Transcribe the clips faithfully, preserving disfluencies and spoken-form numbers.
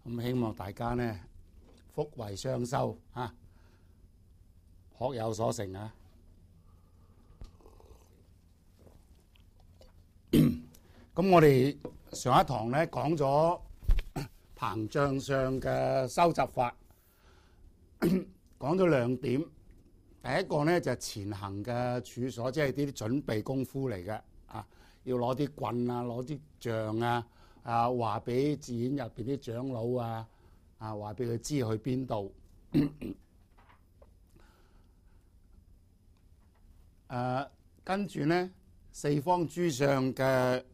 咁希望大家呢福慧雙修啊，學有所成啊。咁我哋上一堂呢講咗膨脹相嘅收集法，講咗兩點。第一個呢就係前行嘅處所，即係啲準備功夫嚟嘅啊，要攞啲棍啊，攞啲杖啊，啊話俾寺院入邊啲長老啊，啊話俾佢知去邊度。誒跟住呢四方諸相嘅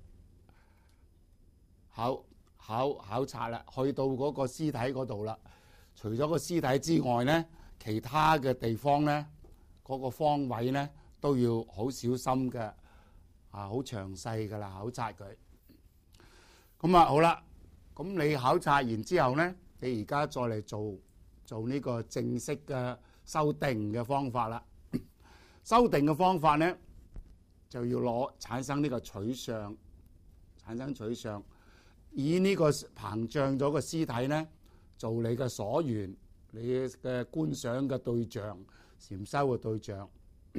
考考考察啦，去到嗰個屍體嗰度啦。除咗個屍體之外呢，其他嘅地方呢，嗰、嗰個方位呢都要好小心嘅，啊好詳細噶啦，考察佢。咁啊好啦，咁你考察完之後呢，你而家再嚟做做呢個正式嘅修定嘅方法啦。修定嘅方法呢，就要攞產生呢個取相，產生取相，以呢個膨脹咗個屍體呢，做你嘅所緣，你嘅觀賞嘅對象，禪修嘅對象。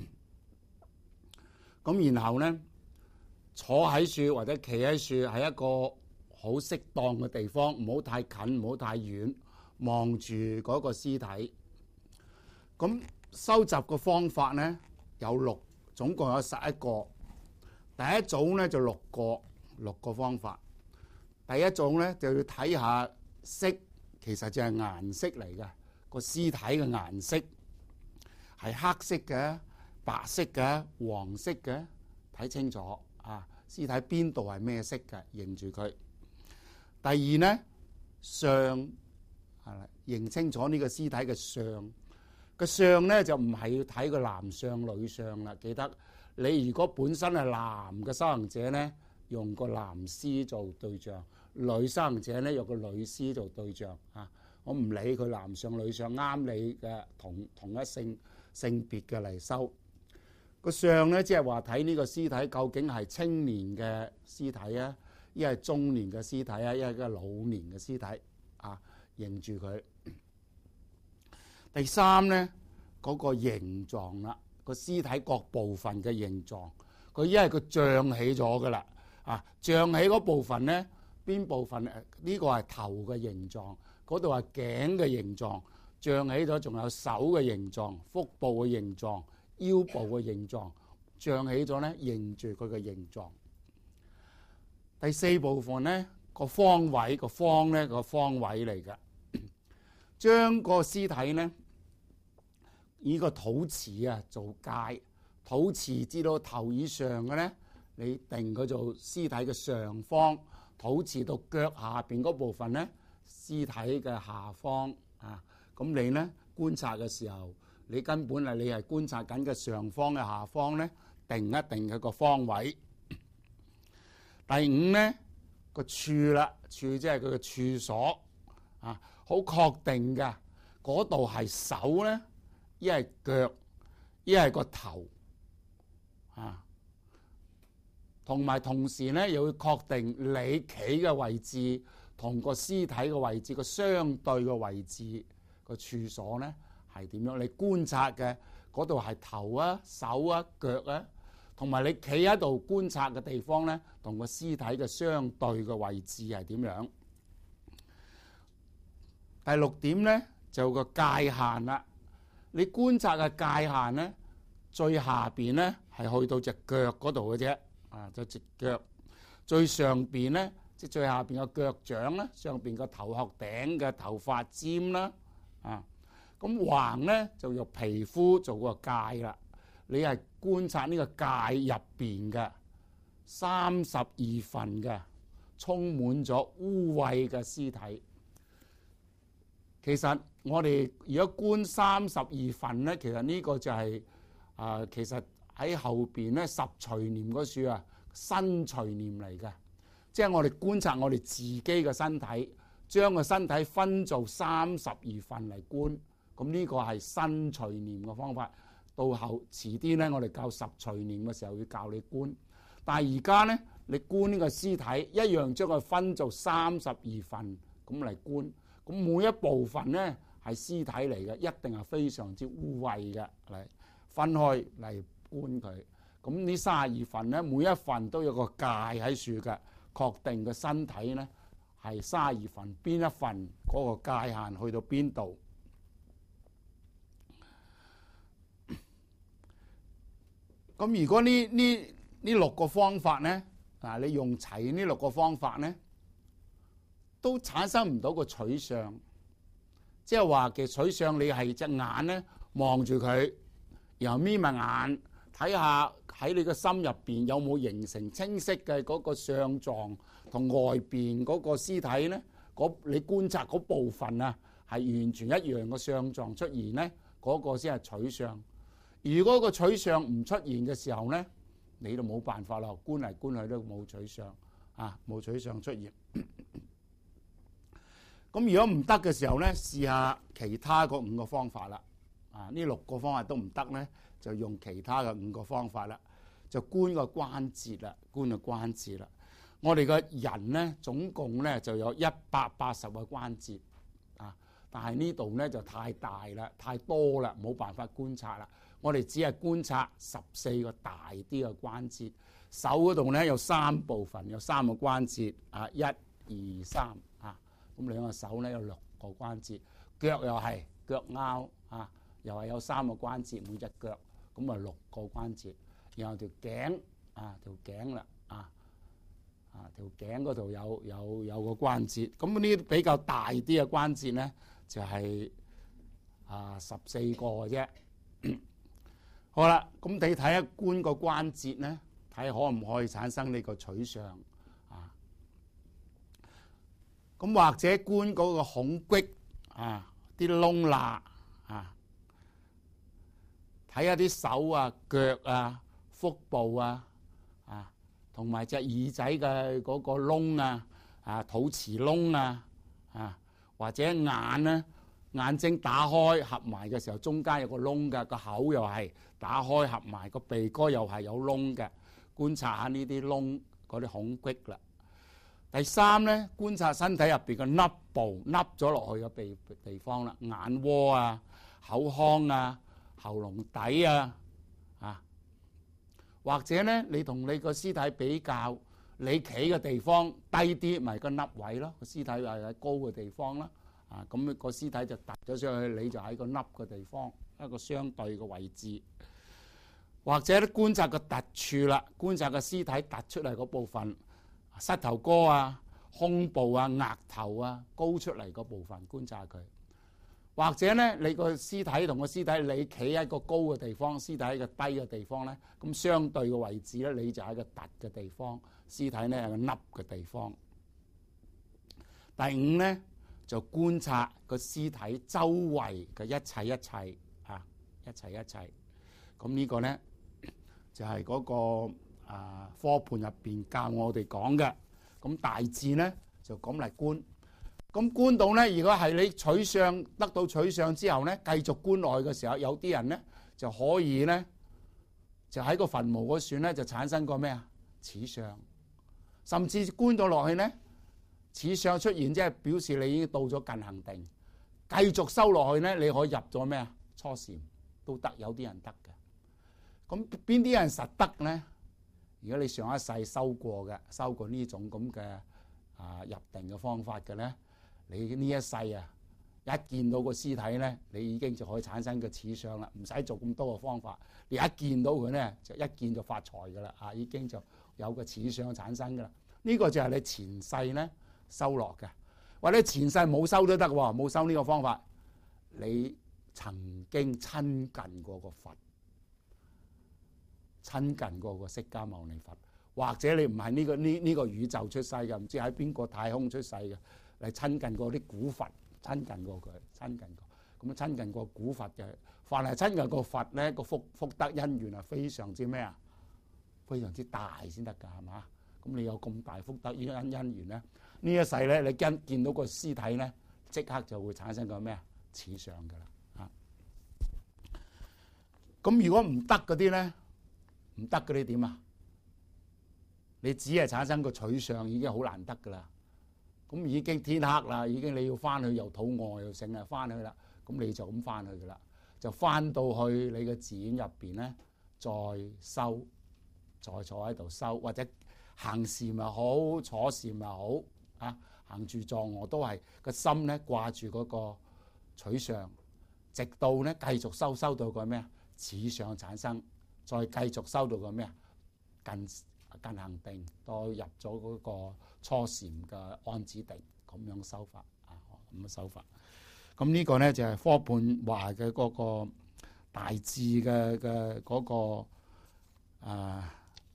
咁然後呢，坐喺樹或者企喺樹，係一個好適當嘅地方，唔好太近，唔好太遠，望住嗰個屍體。咁收集嘅方法呢，有六，總共有十一個。第一組呢就六個，六個方法。第一組呢就要睇下色，其實就係顏色嚟嘅，個屍體嘅顏色係黑色嘅、白色嘅、黃色嘅，睇清楚啊！屍體邊度係咩色嘅，認住佢。第二呢，相係啦，認清楚呢個屍體嘅相。個相呢就唔係要睇個男相女相啦，記得你如果本身係男嘅修行者呢，用個男屍做對象；女修行者呢，用個女屍做對象啊。我唔理佢男相女相，啱你嘅同同一性性別嘅嚟修。個相呢，即係話睇呢個屍體究竟係青年嘅屍體啊，一係中年嘅屍體啊，一係個老年嘅屍體啊，認住佢。第三呢，嗰、那個形狀啦，個屍體各部分嘅形狀，佢一係佢脹起咗噶啦，啊脹起嗰部分呢，邊部分呢、呢個係頭嘅形狀，嗰度係頸嘅形狀，脹起咗，仲有手嘅形狀、腹部嘅形狀、腰部嘅形狀，脹起咗呢，認住佢嘅形狀。第四部分呢，個方位，個方呢個方位嚟嘅。將個屍體呢，以個肚臍啊做界，肚臍至到頭以上嘅呢，你定佢做屍體嘅上方；肚臍到腳下邊嗰部分呢，屍體嘅下方啊。咁你呢觀察嘅時候，你根本係你係觀察緊嘅上方嘅下方呢，定一定佢個方位。第五呢個處啦，處即係佢嘅處所。啊，好確定嘅，嗰度係手咧，一係腳，一係個頭，啊，同埋同時咧，又要確定你企嘅位置同個屍體嘅位置個相對嘅位置個處所咧係點樣？你觀察嘅嗰度係頭啊、手啊、腳啊，同埋你企喺度觀察嘅地方咧，同個屍體嘅相對嘅位置係點樣？第六點呢，就有個界限啦。你觀察嘅界限呢，最下邊呢係去到隻腳嗰度嘅啫，啊，就隻腳。最上邊呢，即最下邊個腳掌啦，上邊個頭殼頂嘅頭髮尖啦，啊，咁橫呢就用皮膚做個界啦。你係觀察呢個界入邊嘅三十二份嘅充滿咗污穢嘅屍體。其實我哋如果觀三十二份咧，其實呢個就係、是、啊、呃，其實喺後邊咧十隨念嗰處啊，身隨念嚟嘅，即係我哋觀察我哋自己嘅身體，將個身體分做三十二份嚟觀，咁呢個係身隨念嘅方法。到後遲啲咧，我哋教十隨念嘅時候要教你觀，但係而家咧，你觀呢個屍體一樣將佢分做三十二份。 咁嚟觀。咁每一部分咧係屍體嚟嘅，一定係非常之污穢嘅，嚟分開嚟觀佢。咁呢三十二份咧，每一份都有個界喺處嘅，確定個身體咧係三十二份邊一份嗰個界限去到邊度。咁如果呢呢呢六個方法咧，啊你用齊呢六個方法咧，都產生唔到個取相，即係話嘅取相，你係隻眼咧望住佢，然後眯埋眼睇下喺你個心入邊有冇形成清晰嘅嗰個相狀同外邊嗰個屍體咧，嗰你觀察嗰部分啊係完全一樣嘅相狀出現咧，嗰個先係取相。如果個取相唔出現嘅時候咧，你就冇辦法啦，觀嚟觀去都冇取相啊，冇取相出現。咁如果唔得嘅時候咧，試下其他嗰五個方法啦。啊，呢六個方法都唔得咧，就用其他嘅五個方法啦，就觀個關節啦，觀個關節啦。我哋個人咧總共咧就有一百八十個關節啊，但係呢度咧就太大啦，太多啦，冇辦法觀察啦。我哋只係觀察十四個大啲嘅關節。手嗰度咧有三部分，有三個關節啊，一、二、三啊。咁兩個手咧有六個關節，腳又係腳拗啊，又係有三個關節每隻腳，咁啊六個關節。然後條頸啊，條頸啦啊啊條頸嗰度有有有個關節。咁呢啲比較大啲嘅關節咧，就係、是、啊十四個嘅啫。好啦，咁你睇下觀個關節咧，睇可唔可以產生呢個取相啊？咁或者觀嗰個孔隙啊，啲窿罅啊，睇下啲手啊、腳啊、腹部啊，啊，同埋隻耳仔嘅嗰個窿啊，啊，肚臍窿啊，啊，或者眼咧。眼睛打開合埋嘅時候，中間有個窿嘅，個口又係打開合埋，個鼻哥又係有窿嘅。觀察下呢啲窿嗰啲孔隙啦。第三咧，觀察身體入邊嘅凹部，凹咗落去嘅地地方啦，眼窩啊、口腔啊、喉嚨底啊，啊，或者咧，你同你個屍體比較，你企嘅地方低啲，咪個凹位咯，個屍體係喺高嘅地方啦。啊，咁個屍體就突咗上去，你就喺個凹嘅地方，一個相對嘅位置。或者咧，觀察個突處啦，觀察個屍體突出嚟嗰部分，膝頭哥啊、胸部啊、額頭啊高出嚟嗰部分，觀察佢。或者咧，你個屍體同個屍體，你企喺個高嘅地方，屍體喺個低嘅地方咧，咁相對嘅位置咧，你就喺個突嘅地方，屍體咧係個凹嘅地方。第五咧。就觀察個屍體周圍嘅一切一切啊，一切一切。咁呢個咧就係、是、嗰、那個啊科判入邊教我哋講嘅。咁大致咧就咁嚟觀。咁觀到咧，如果係你取相得到取相之後咧，繼續觀落去嘅時候，有啲人咧就可以咧就喺個墳墓嗰處咧就產生個咩啊此相，甚至觀到落去咧。此相出現，即係表示你已經到咗近行定，繼續修落去咧，你可以入咗咩啊？初禪都得，有啲人得嘅。咁邊啲人實得咧？如果你上一世修過嘅，修過呢種咁嘅啊入定嘅方法嘅咧，你呢一世啊，一見到個屍體咧，你已經就可以產生個此相啦，唔使做咁多嘅方法。你一見到佢咧，就一見就發財噶啦，啊已經就有個此相產生噶啦。呢、這個就係你前世咧。收落嘅，或者前世冇收都得喎，冇收呢個方法，你曾經親近過個佛，親近過個釋迦牟尼佛，或者你唔係呢個呢呢、這個宇宙出世嘅，唔知喺邊個太空出世嘅，嚟親近過啲古佛，親近過佢，親近過，咁親近過古佛嘅，凡係親近過佛咧，個福福德因緣係非常之咩啊？非常之大先得㗎，係嘛？咁你有咁大福德因因緣咧？呢一世咧，你見見到個屍體咧，即刻就會產生個咩啊？此相㗎啦嚇。咁如果唔得嗰啲咧，唔得嗰啲點啊？你只係產生個取相已經好難得㗎啦。 咁已經天黑啦，已經你要翻去又肚餓又剩啊，翻去啦，咁你就咁翻去噶啦，就翻到去你嘅寺院入邊咧，再修，再坐喺度修，或者行禪又好，坐禪又好啊，行住坐臥都係個心咧掛住嗰個取相，直到咧繼續修修到個咩啊此相產生，再繼續修到個咩啊近近行定，再入咗嗰個初禪嘅安止定，咁樣修法啊，咁樣修法。咁呢個咧就係科判話嘅嗰個大致嘅嘅嗰個啊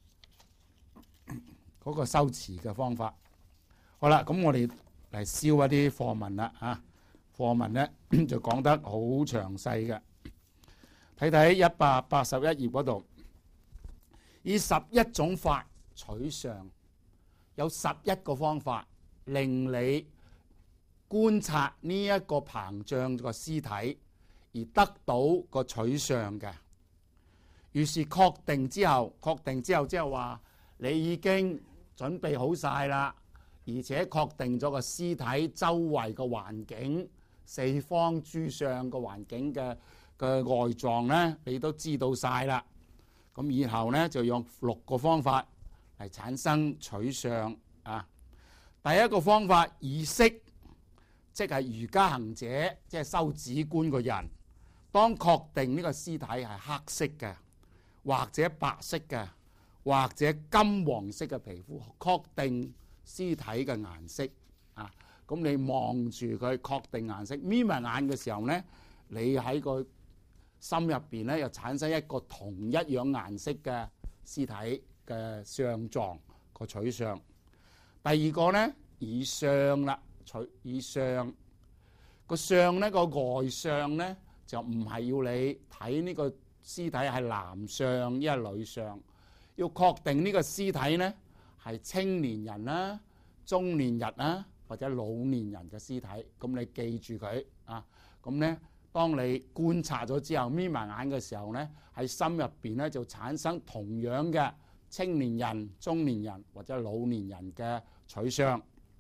嗰個修持嘅方法。好啦，咁我哋嚟燒一啲課文啦啊，課文咧就講得好詳細嘅，睇睇一百八十一頁嗰度，以十一種法取相，有十一個方法令你觀察呢一個膨脹個屍體而得到個取相嘅。於是確定之後，確定之後即係話你已經準備好晒啦，而且確定咗個屍體周圍個環境、四方諸相個環境嘅嘅外狀咧，你都知道晒啦。咁以後咧就用六個方法嚟產生取相啊。第一個方法以色，即係瑜伽行者，即係修止觀個人，當確定呢個屍體係黑色嘅，或者白色嘅，或者金黃色嘅皮膚，確定屍體嘅顏色啊。咁你望住佢確定顏色，眯埋眼嘅時候咧，你喺個心入邊咧又產生一個同一樣顏色嘅屍體嘅相狀個取相。第二個咧以相啦，取以相個相咧個外相咧就唔係要你睇呢個屍體係男相一係女相，要確定呢個屍體咧係青年人啦、中年人啦或者老年人嘅屍體。咁你記住佢啊，咁咧。當你觀察咗之後，眯埋眼嘅時候咧，喺心入邊咧就產生同樣嘅青年人、中年人或者老年人嘅取相。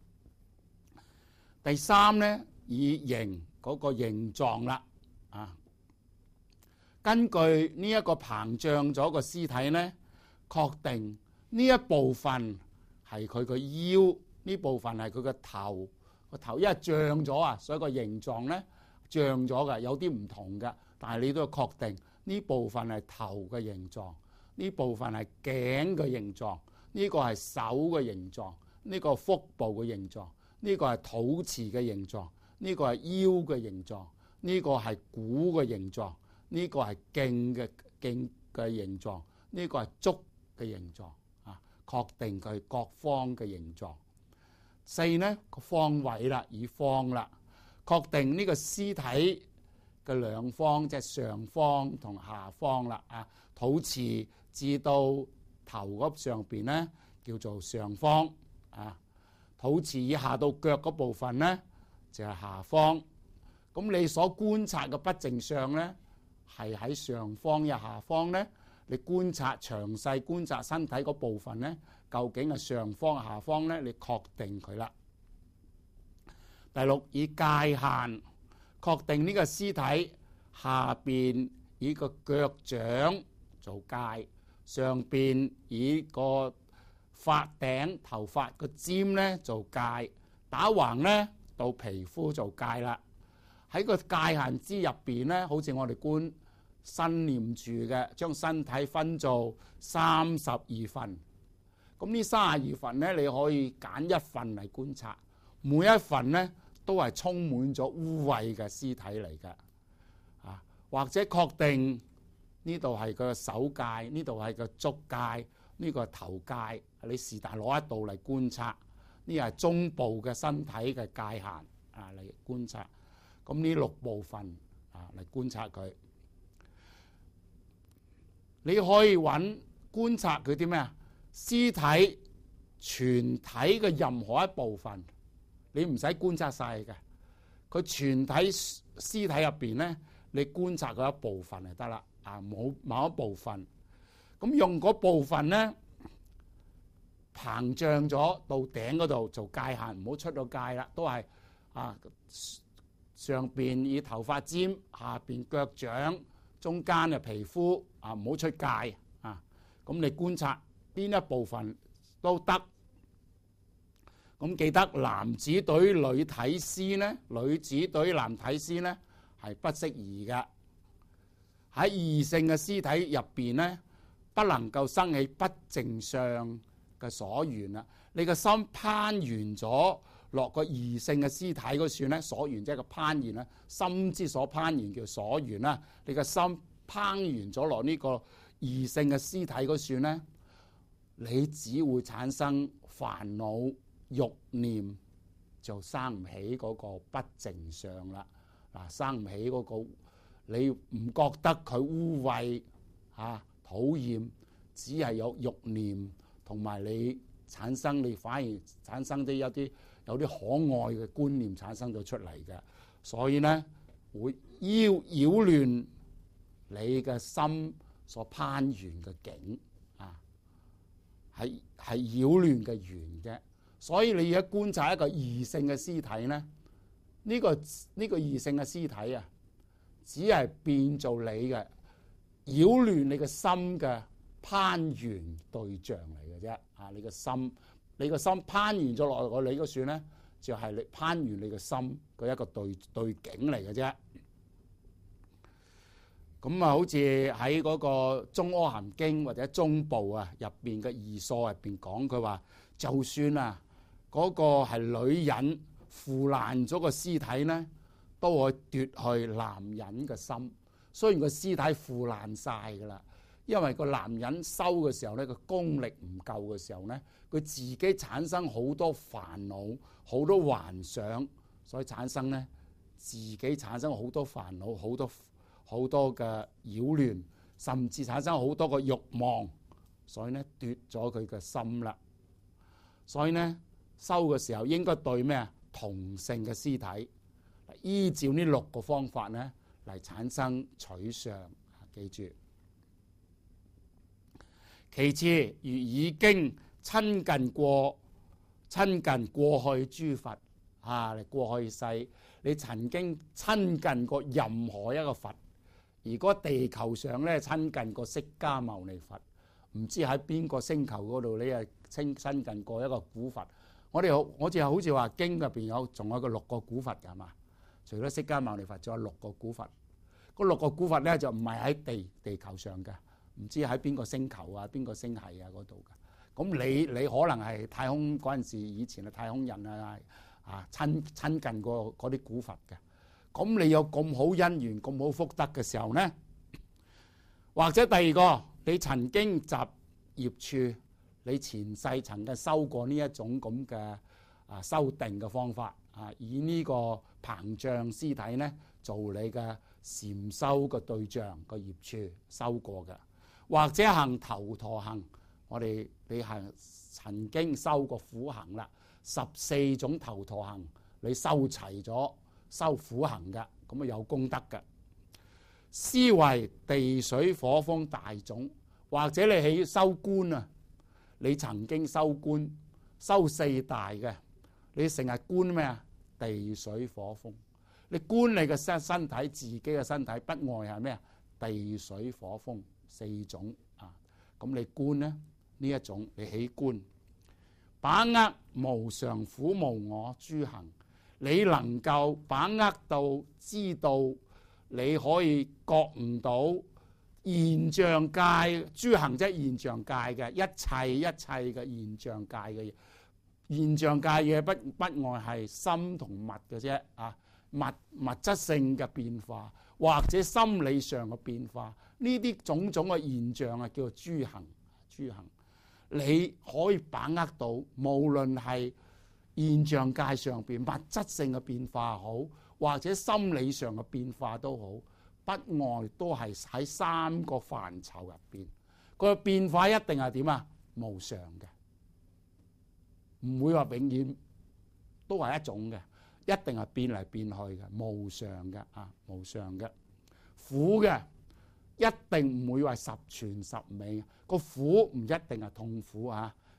第三咧，以形嗰個形狀啦，啊，根據呢一個膨脹咗個屍體咧，確定呢一部分係佢個腰，呢部分係佢個頭，個頭因為脹咗啊，所以個形狀咧。脹咗嘅，有啲唔同嘅，但係你都要確定呢部分係頭嘅形狀，呢部分係頸嘅形狀，呢個係手嘅形狀，呢個腹部嘅形狀，呢個係肚臍嘅形狀，呢個係腰嘅形狀，呢個係股嘅形狀，呢個係頸嘅頸嘅形狀，呢個係足嘅形狀啊，確定佢各方嘅形狀。四呢個方位啦，以方啦。確定呢個屍體嘅兩方，即係上方同下方啦。啊，肚臍至到頭嗰上邊咧，叫做上方。啊，肚臍以下到腳嗰部分咧，就係下方。咁你所觀察嘅不淨相咧，係喺上方，又下方咧。你觀察詳細觀察身體嗰部分咧，究竟係上方下方咧？你確定佢啦。第六，以界限確定呢個屍體下邊以個腳掌做界，上邊以個髮頂頭髮個尖咧做界，打橫咧到皮膚做界啦。喺個界限之入邊咧，好似我哋觀身念住嘅，將身體分做三十二份。咁呢三十二份咧，你可以揀一份嚟觀察，每一份咧。都係充滿咗污穢嘅屍體嚟嘅，啊，或者確定呢度係個手界，呢度係個足界，呢個係頭界，你是但攞一度嚟觀察，呢係中部嘅身體嘅界限啊嚟觀察，咁呢六部分啊嚟觀察佢，你可以揾觀察佢啲咩啊？屍體全體嘅任何一部分。你唔使觀察晒嘅，佢全體屍體入邊咧，你觀察佢一部分就得啦。啊，冇某一部分，咁用嗰部分咧膨脹咗到頂嗰度做界限，唔好出到界啦，都係啊上邊以頭髮尖，下邊腳掌，中間嘅皮膚啊，唔好出界啊。咁你觀察邊一部分都得。咁記得男子對女體絲呢，女子對男體絲呢係不適宜嘅。喺異性嘅屍體入邊呢，不能夠生起不正常嘅所緣啦。你個心攀緣咗落個異性嘅屍體嗰處呢，所緣即係個攀緣啦，心之所攀緣叫所緣啦。你個心攀緣咗落呢個異性嘅屍體嗰處呢，你只會產生煩惱。欲念就生唔起嗰個不正常啦。嗱，生唔起嗰個，你唔覺得佢污穢啊討厭，只係有欲念，同埋你產生，你反而產生啲一啲有啲可愛嘅觀念產生咗出嚟嘅，所以咧會擾擾亂你嘅心所攀緣嘅境啊，係係擾亂嘅緣嘅。所以你而家觀察一個異性嘅屍體咧，呢、呢個呢、呢個異性嘅屍體啊，只係變做你嘅擾亂你嘅心嘅攀緣對象嚟嘅啫。啊，你嘅心，你個心攀緣咗落去你嗰算咧，就係、是、你攀緣你嘅心嘅一個對對境嚟嘅啫。咁啊，好似喺嗰個《中阿含經》或者中部啊入邊嘅義疏入邊講，佢話就算啊嗰、嗰個係女人腐爛咗個屍體咧，都會奪去男人嘅心。雖然個屍體腐爛晒噶啦，因為個男人收嘅時候咧，個功力唔夠嘅時候咧，佢自己產生好多煩惱、好多幻想，所以產生咧自己產生好多煩惱、好多好多嘅擾亂，甚至產生好多個慾望，所以咧奪咗佢嘅心啦。所以咧收嘅時候應該對咩啊？同性嘅屍體，依照呢六個方法咧嚟產生取相，記住。其次，如已經親近過親近過去諸佛啊，你過去世你曾經親近過任何一個佛。如果地球上咧親近過釋迦牟尼佛，唔知喺邊個星球嗰度你係親親近過一個古佛。我哋好，我似好似話經入邊有仲有個六個古佛㗎係嘛？除咗釋迦牟尼佛，仲有六個古佛。嗰六個古佛咧就唔係喺地地球上嘅，唔知喺邊個星球啊、邊個星系啊嗰度嘅。咁你你可能係太空嗰陣時，以前嘅太空人啊啊親親近過嗰啲古佛嘅。咁你有咁好姻緣、咁好福德嘅時候呢？或者第二個，你曾經集業處，你前世曾經修過呢一種咁嘅啊修定嘅方法啊，以呢個膨脹屍體呢做你嘅禪修嘅對象個業處修過嘅，或者行頭陀行，我哋你係曾經修過苦行啦，十四種頭陀行你修齊咗。修苦行嘅，咁啊有功德嘅。思維地水火風大種，或者你起修觀啊，你曾經修觀修四大嘅，你成日觀咩啊？地水火風，你觀你嘅身身體，自己嘅身體不外係咩啊？地水火風四種啊，咁你觀咧呢一種，你起觀，把握無常苦無我諸行。你能夠把握到知道，你可以覺悟到現象界諸行，即係現象界嘅一切一切嘅現象界嘅嘢。現象界嘢不不外係心同物嘅啫啊，物物質性嘅變化或者心理上嘅變化，呢啲種種嘅現象啊，叫做諸行。諸行你可以把握到，無論係現象界上邊物質性嘅變化好，或者心理上嘅變化都好，不外都係喺三個範疇入邊。個變化一定係點啊？無常嘅，唔會話永遠都係一種嘅，一定係變嚟變去嘅，無常嘅啊，無常嘅。苦嘅一定唔會話十全十美，個苦唔一定係痛苦啊。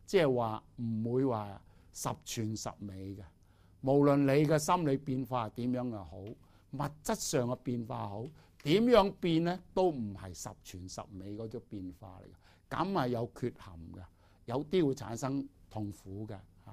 即係話唔會話十全十美嘅。無論你嘅心理變化點樣又好，物質上嘅變化好，點樣變咧都唔係十全十美嗰種變化嚟嘅，咁係有缺陷嘅，有啲會產生痛苦嘅嚇。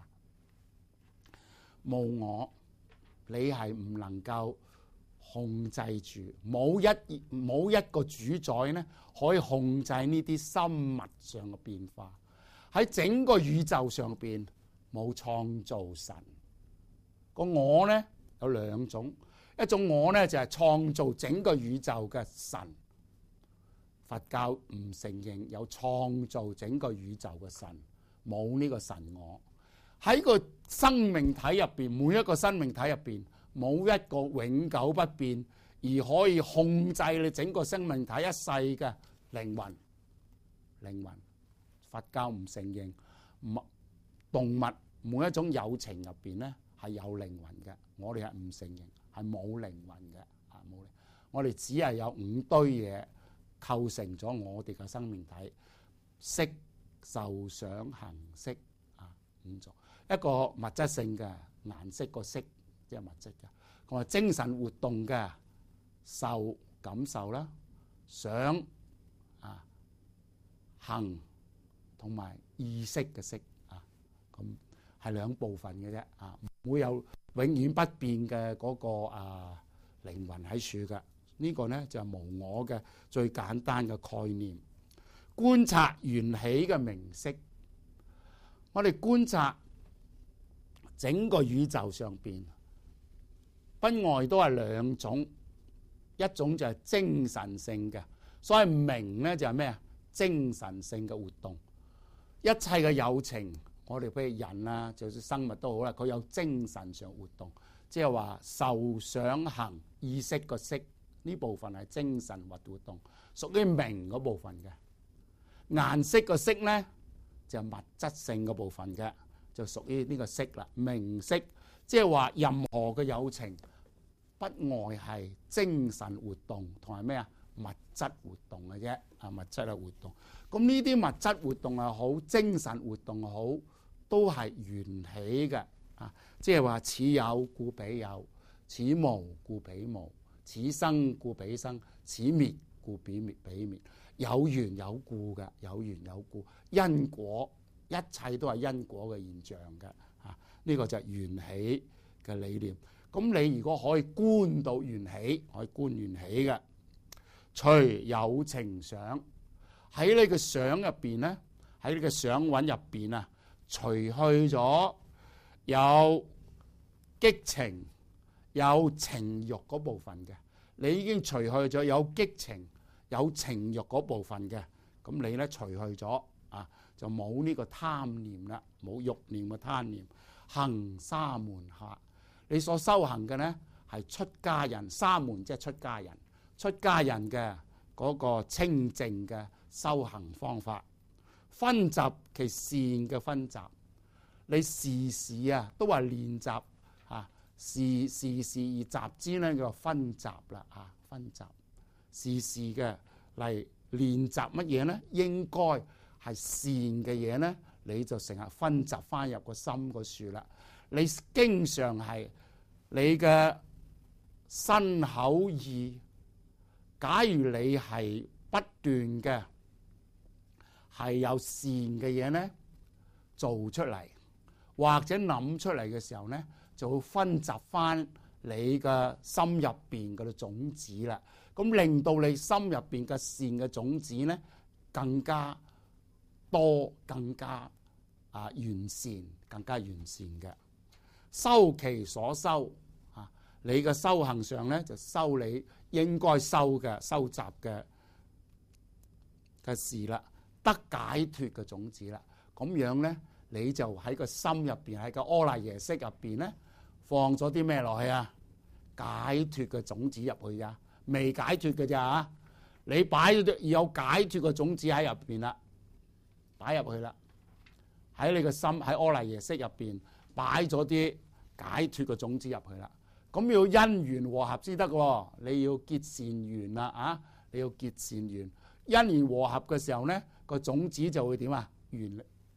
無我，你係唔能夠控制住，冇一冇一個主宰咧可以控制呢啲生物上嘅變化。喺整個宇宙上邊冇創造神。個我咧有兩種，一種我咧就係創造整個宇宙嘅神。佛教唔承認有創造整個宇宙嘅神，冇呢個神我。喺個生命體入邊，每一個生命體入邊冇一個永久不變而可以控制你整個生命體一世嘅靈魂。靈魂，佛教唔承認。動物每一種有情入邊咧係有靈魂嘅，我哋係唔承認，係冇靈魂嘅，啊冇。我哋只係有五堆嘢構成咗我哋嘅生命體，色、受、想、行、識啊五種。一個物質性嘅顏色個色，即係物質嘅。同埋精神活動嘅受感受啦，想啊行同埋意識嘅識啊，咁係兩部分嘅啫啊，唔會有永遠不變嘅嗰個啊靈魂喺處嘅。呢個呢就係無我嘅最簡單嘅概念。觀察緣起嘅名色，我哋觀察整個宇宙上邊，不外都係兩種，一種就係精神性嘅，所謂名呢就係咩啊？精神性嘅活動，一切嘅有情，我哋譬如人啊，就算生物都好啦，佢有精神上活動，即係話受想行意識個識呢部分係精神活活動，屬於名嗰部分嘅。顏色個色呢就係物質性嗰部分嘅，就屬於呢個色啦。名色即係話任何嘅有情，不外係精神活動同埋咩啊？物質活動嘅啫，啊物質嘅活動。咁呢啲物質活動又好，精神活動又好，都係緣起嘅啊！即係話此有故彼有，此無故彼無，此生故彼生，此滅故彼滅彼滅。有緣有故嘅，有緣有故，因果一切都係因果嘅現象嘅啊！呢個就係緣起嘅理念。咁你如果可以觀到緣起，可以觀緣起嘅。隨有情想，喺你嘅想入邊咧，喺你嘅想蘊入邊啊，除去咗有激情、有情慾嗰部分嘅，你已經除去咗有激情、有情慾嗰部分嘅，咁你咧除去咗啊，就冇呢個貪念啦，冇慾念嘅貪念。行沙門下，你所修行嘅咧係出家人，沙門即係出家人。出家人嘅嗰個清淨嘅修行方法，分集其善嘅分集，你時時啊都係練習啊，時時時而集之呢叫分集啦啊，分集時時嘅嚟練習乜嘢呢？應該係善嘅嘢呢，你就成日分集翻入個心個處啦。你經常係你嘅身口意。假如你係不斷嘅係有善嘅嘢呢，做出嚟或者諗出嚟嘅時候呢，就會分集翻你嘅心入邊嘅種子啦。咁令到你心入邊嘅善嘅種子呢，更加多、更加啊完善、更加完善嘅。修其所修啊，你嘅修行上呢，就修你應該收嘅、收集嘅嘅事啦，得解脫嘅種子啦。咁樣咧，你就喺個心入邊，喺個阿賴耶識入邊咧，放咗啲咩落去啊？解脫嘅種子入去啊，未解脫嘅咋？你擺咗有解脫嘅種子喺入邊啦，擺入去啦，喺你個心喺阿賴耶識入邊擺咗啲解脫嘅種子入去啦。咁要因緣和合先得喎，你要結善緣啦啊！你要結善緣，因緣和合嘅時候咧，個種子就會點啊？緣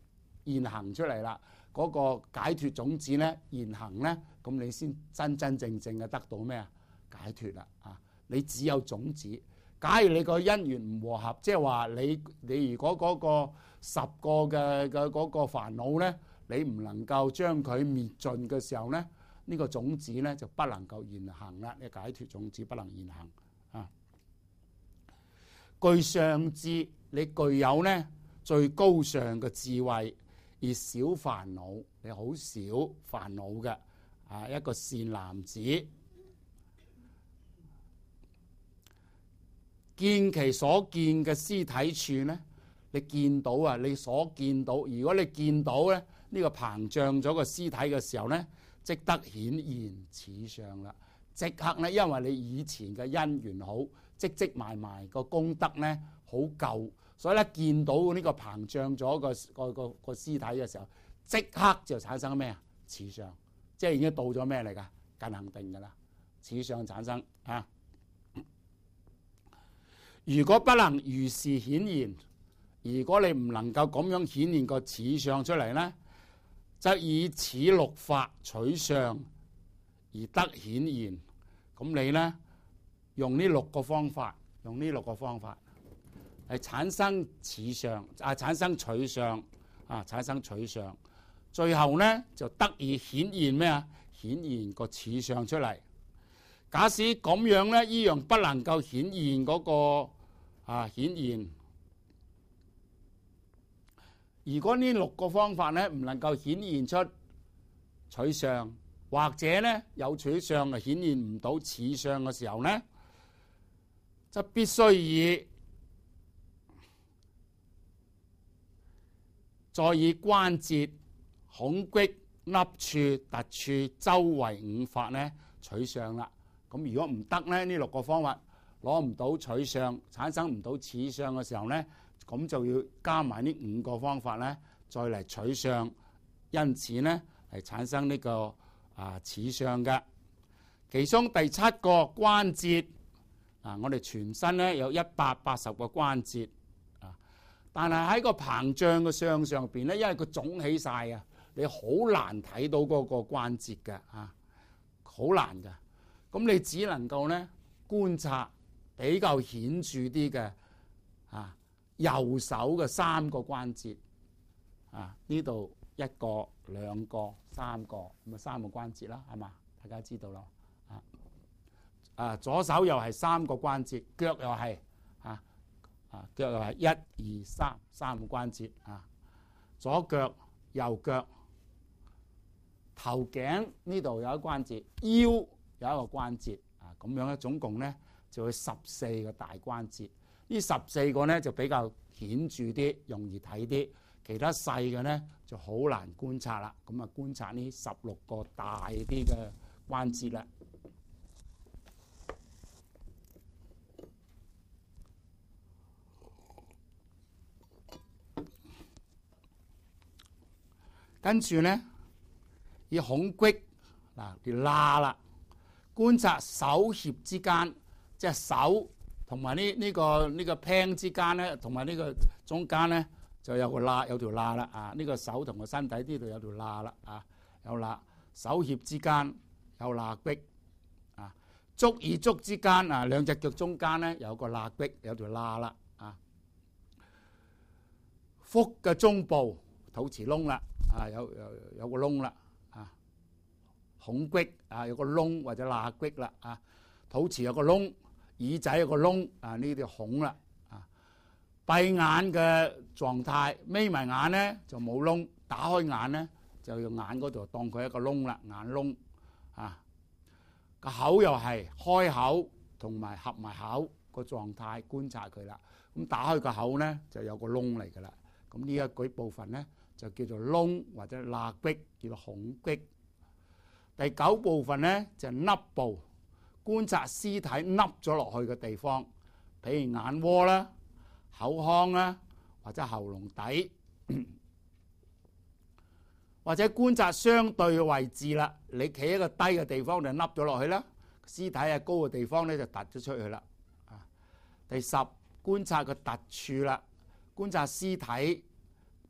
現行出嚟啦，嗰、嗰個解脫種子咧現行咧，咁你先真真正正嘅得到咩啊？解脫啦啊！你只有種子。假如你個因緣唔和合，即係話你你如果嗰個十個嘅嘅嗰個煩惱咧，你唔能夠將佢滅盡嘅時候咧，呢、呢個種子咧就不能夠現行啦。呢個解脫種子不能現行啊。具上智，你具有咧最高尚嘅智慧，而少煩惱，你好少煩惱嘅啊，一個善男子。見其所見嘅屍體處咧，你見到啊，你所見到，如果你見到咧呢個膨脹咗個屍體嘅時候咧，即得顯現此相啦。即刻咧，因為你以前嘅因緣好，積積埋埋個功德咧好舊，所以咧見到呢個膨脹咗個個個個屍體嘅時候，即刻就產生咩啊？此相，即係已經到咗咩嚟㗎？近行定㗎啦，此相產生啊。如果不能如是顯現，如果你唔能夠咁樣顯現個此相出嚟咧，則以此六法取相而得顯現。咁你咧用呢六個方法，用呢六個方法係產生此相啊，產生取相啊，產生取相，最後咧就得以顯現咩啊？顯現個此相出嚟。假使咁樣咧，依樣不能夠顯現嗰個啊顯現。如果呢六個方法咧唔能夠顯現出取相，或者咧有取相啊顯現唔到此相嘅時候咧，就必須以再以關節、孔隙、凹處、突處、周圍五法咧取相啦。咁如果唔得咧，呢六個方法攞唔到取相，產生唔到此相嘅時候咧，咁就要加埋呢五個方法咧，再嚟取相，因此咧係產生呢、這個啊此相嘅。其中第七個關節啊，我哋全身咧有一百八十個關節啊，但係喺個膨脹嘅相上邊咧，因為佢腫起晒啊，你好難睇到嗰個關節嘅啊，好難嘅。咁你只能夠咧觀察比較顯著啲嘅啊右手嘅三個關節啊，呢度一個、兩個、三個，咁啊三個關節啦，係嘛？大家知道啦啊啊，左手又係三個關節，腳又係啊啊腳又係一二三三個關節啊，左腳、右腳、頭頸呢度有一個關節，腰有一個關節啊，咁樣咧總共咧就會十四個大關節。呢十四個咧就比較顯著啲，容易睇啲，其他細嘅咧就好難觀察啦。咁啊，觀察呢十六個大啲嘅關節啦。跟住咧，以孔隙嗱條罅啦，觀察手脅之間，即係手同埋呢呢個呢、呢個 pan 之間咧，同埋呢個中間咧就有個罅，有條罅啦啊！呢、呢個手同個身體呢度有條罅啦啊，有罅。手脅之間有罅隙啊，足與足之間啊，兩隻腳中間咧有個罅隙，有條罅啦啊。腹嘅中部肚臍窿啦啊，有有有個窿啦啊。孔隙啊，有個窿或者罅隙啦啊。肚臍有個窿，耳仔有個窿啊，呢啲孔啦啊。閉眼嘅狀態，眯埋眼咧就冇窿，打開眼咧就用眼嗰度當佢一個窿啦，眼窿啊。個口又係開口同埋合埋口個狀態觀察佢啦。咁打開個口咧就有個窿嚟噶啦。咁呢一舉部分咧就叫做窿或者罅隙，叫做孔隙。第九部分咧就係凹部，觀察屍體凹咗落去嘅地方，譬如眼窩啦、口腔啦，或者喉嚨底，或者觀察相對嘅位置啦。你企喺個低嘅地方就凹咗落去啦，屍體係高嘅地方咧就突咗出去啦。啊，第十觀察個突處啦，觀察屍體，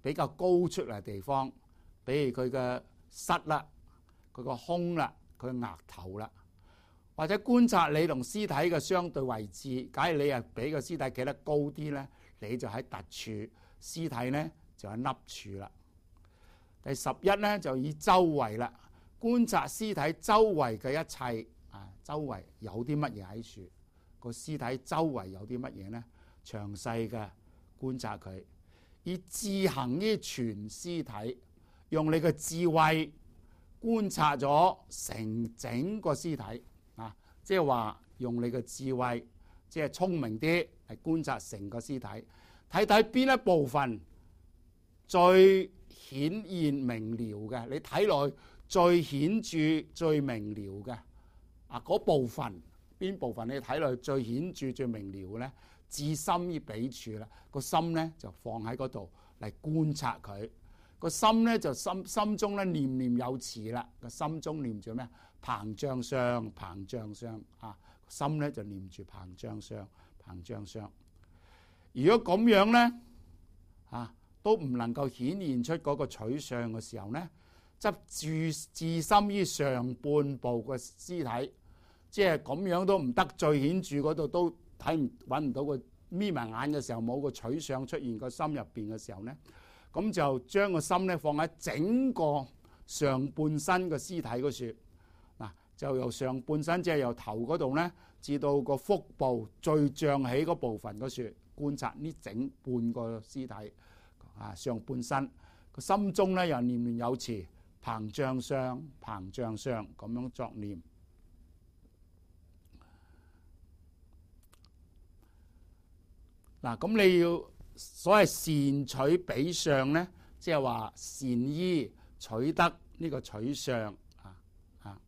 比較高出嚟嘅地方，比如佢嘅膝啦、佢個胸啦、佢嘅額頭啦，或者觀察你同屍體嘅相對位置。假如你係比個屍體企得高啲咧，你就喺突處，屍體咧就喺凹處啦。第十一咧就以周圍啦，觀察屍體周圍嘅一切啊，周圍有啲乜嘢喺處，個屍體周圍有啲乜嘢咧，詳細嘅觀察佢，以自行於全屍體，用你嘅智慧觀察咗成整個屍體啊，即係話用你嘅智慧，即係聰明啲嚟觀察成個屍體，睇睇邊一部分最顯現明了嘅，你睇落去最顯著、最明了嘅啊，嗰部分邊部分你睇落去最顯著、最明了嘅咧？至心於彼處啦，個心咧就放喺嗰度嚟觀察佢。個心咧就心心中咧念念有詞啦，個心中念住咩？膨脹相，膨脹相啊！心咧就念住膨脹相，膨脹相。如果咁樣咧啊，都唔能夠顯現出嗰個取相嘅時候咧，則注至心於上半部嘅屍體，即係咁樣都唔得，最顯著嗰度都睇唔揾唔到個眯埋眼嘅時候冇個取相出現個心入邊嘅時候咧，咁就將個心咧放喺整個上半身嘅屍體嗰處，嗱就由上半身即係由頭嗰度咧至到個腹部最脹起嗰部分嗰處觀察呢整半個屍體啊，上半身個心中咧又念念有詞，膨脹相，膨脹相咁樣作念。嗱，咁你要所謂善取彼相咧，即係話善依取得呢個取相啊啊，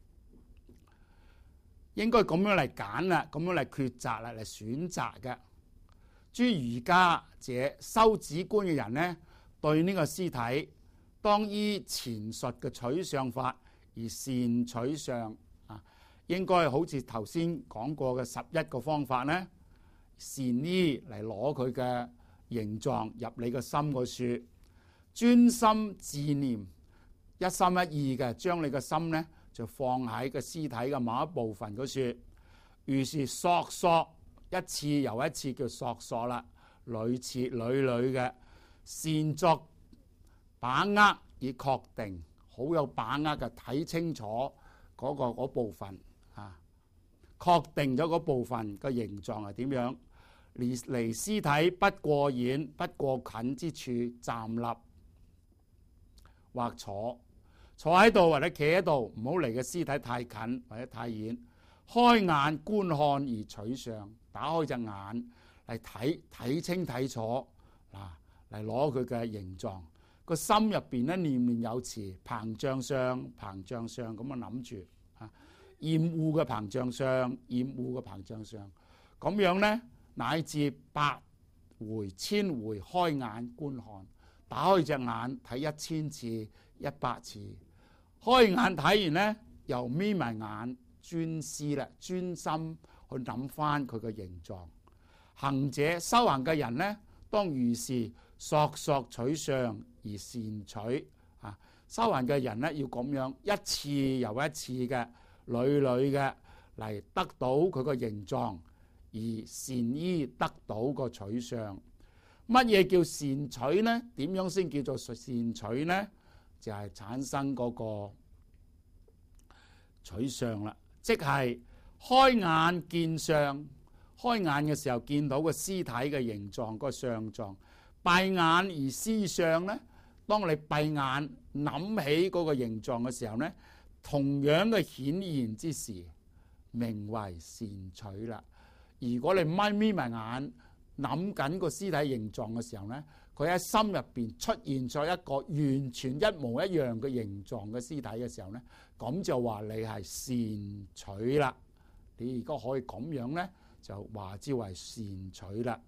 應該咁樣嚟揀啦，咁樣嚟抉擇啦，嚟選擇嘅。諸儒家者修止觀嘅人咧，對呢個屍體當依前述嘅取相法而善取相啊，應該好似頭先講過嘅十一個方法咧。善依嚟攞佢嘅形狀入你個心嗰處，專心自念，一心一意嘅將你個心咧就放喺個屍體嘅某一部分嗰處，於是索索一次又一次叫索索啦，屢次屢屢嘅善作把握以確定，好有把握嘅睇清楚嗰、嗰個嗰部分啊，確定咗嗰部分嘅形狀係點樣。離離屍體不過遠不過近之處站立或坐，坐喺度或者企喺度，唔好離個屍體太近或者太遠。開眼觀看而取相，打開隻眼嚟睇睇清睇楚嗱，嚟攞佢嘅形狀。個心入邊咧念念有詞，膨脹相，膨脹相咁樣諗住啊，厭惡嘅膨脹相，厭惡嘅膨脹相，咁樣咧。乃至百回千回開眼觀看，打開隻眼睇一千次一百次，開眼睇完咧又眯埋眼專思啦，專心去諗翻佢嘅形狀。行者修行嘅人咧，當如是索索取相而善取啊！修行嘅人咧要咁樣一次又一次嘅屢屢嘅嚟得到佢個形狀。而善依得到個取相，乜嘢叫善取呢？點樣先叫做善取呢？就係、是、產生嗰個取相啦，即係開眼見相，開眼嘅時候見到個屍體嘅形狀、個相狀；閉眼而思相呢，當你閉眼諗起嗰個形狀嘅時候呢，同樣嘅顯現之時，名為善取啦。如果你咪眯埋眼諗緊個屍體形狀嘅時候咧，佢喺心入邊出現咗一個完全一模一樣嘅形狀嘅屍體嘅時候咧，咁就話你係善取啦。你如果可以咁樣咧，就話之為善取啦。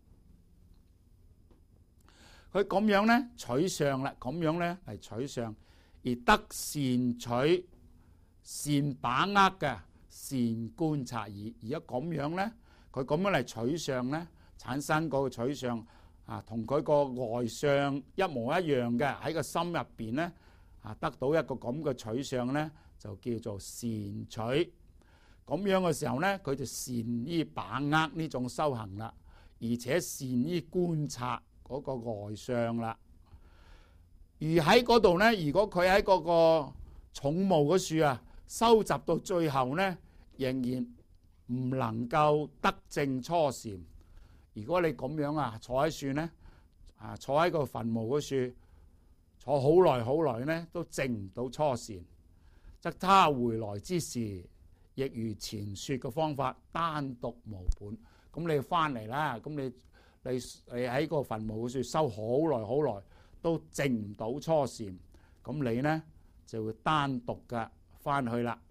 佢咁樣咧取相啦，咁樣咧係取相，而得善取善把握嘅善觀察耳。而家咁樣咧。佢咁樣嚟取相咧，產生嗰個取相啊，同佢個外相一模一樣嘅，喺個心入邊咧啊，得到一個咁嘅取相咧，就叫做善取。咁樣嘅時候咧，佢就善於把握呢種修行啦，而且善於觀察嗰個外相啦。而喺嗰度咧，如果佢喺嗰個重務嗰處啊，收集到最後咧，仍然唔能夠得證初禪。如果你咁樣啊，坐喺樹咧，啊坐喺個墳墓嗰處，坐好耐好耐咧，都證唔到初禪，則他回來之時，亦如前說嘅方法，單獨無本。咁你翻嚟啦，咁你你你喺個墳墓嗰處修好耐好耐，都證唔到初禪，咁你咧就會單獨嘅翻去啦。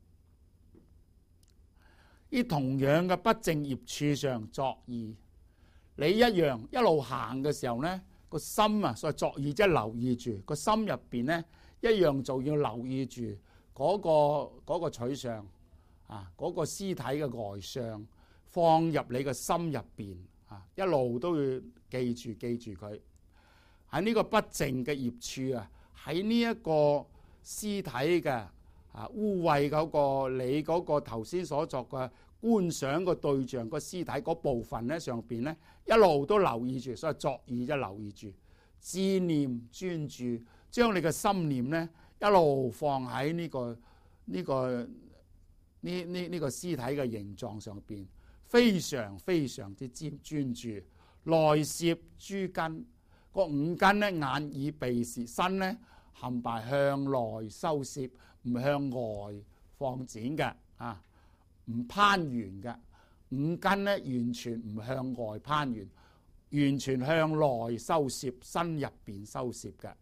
呢同樣嘅不正業處上作意。你一樣一路行嘅時候咧，個心啊，所以作意即係留意住個心入邊咧，一樣就要留意住嗰個嗰個取相啊，嗰個屍體嘅外相放入你個心入邊啊，一路都要記住記住佢喺呢個不正嘅業處啊，喺呢一個屍體嘅啊污穢嗰個你嗰個頭先所作嘅觀想個對象個屍體嗰部分咧上邊咧，一路都留意住，所以作意即係留意住，志念專注，將你嘅心念咧一路放喺呢個呢個呢呢呢個屍體嘅形狀上邊，非常非常之專專注，內攝諸根，個五根咧，眼耳鼻舌身咧，冚唪向內收攝，唔向外放展嘅啊。唔攀緣嘅五根咧，完全唔向外攀緣，完全向內收攝，身入邊收攝嘅。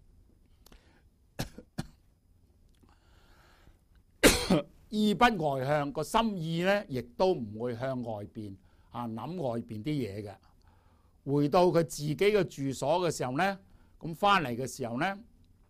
意不外向，個心意咧，亦都唔會向外邊啊諗外邊啲嘢嘅。回到佢自己嘅住所嘅時候咧，咁翻嚟嘅時候咧，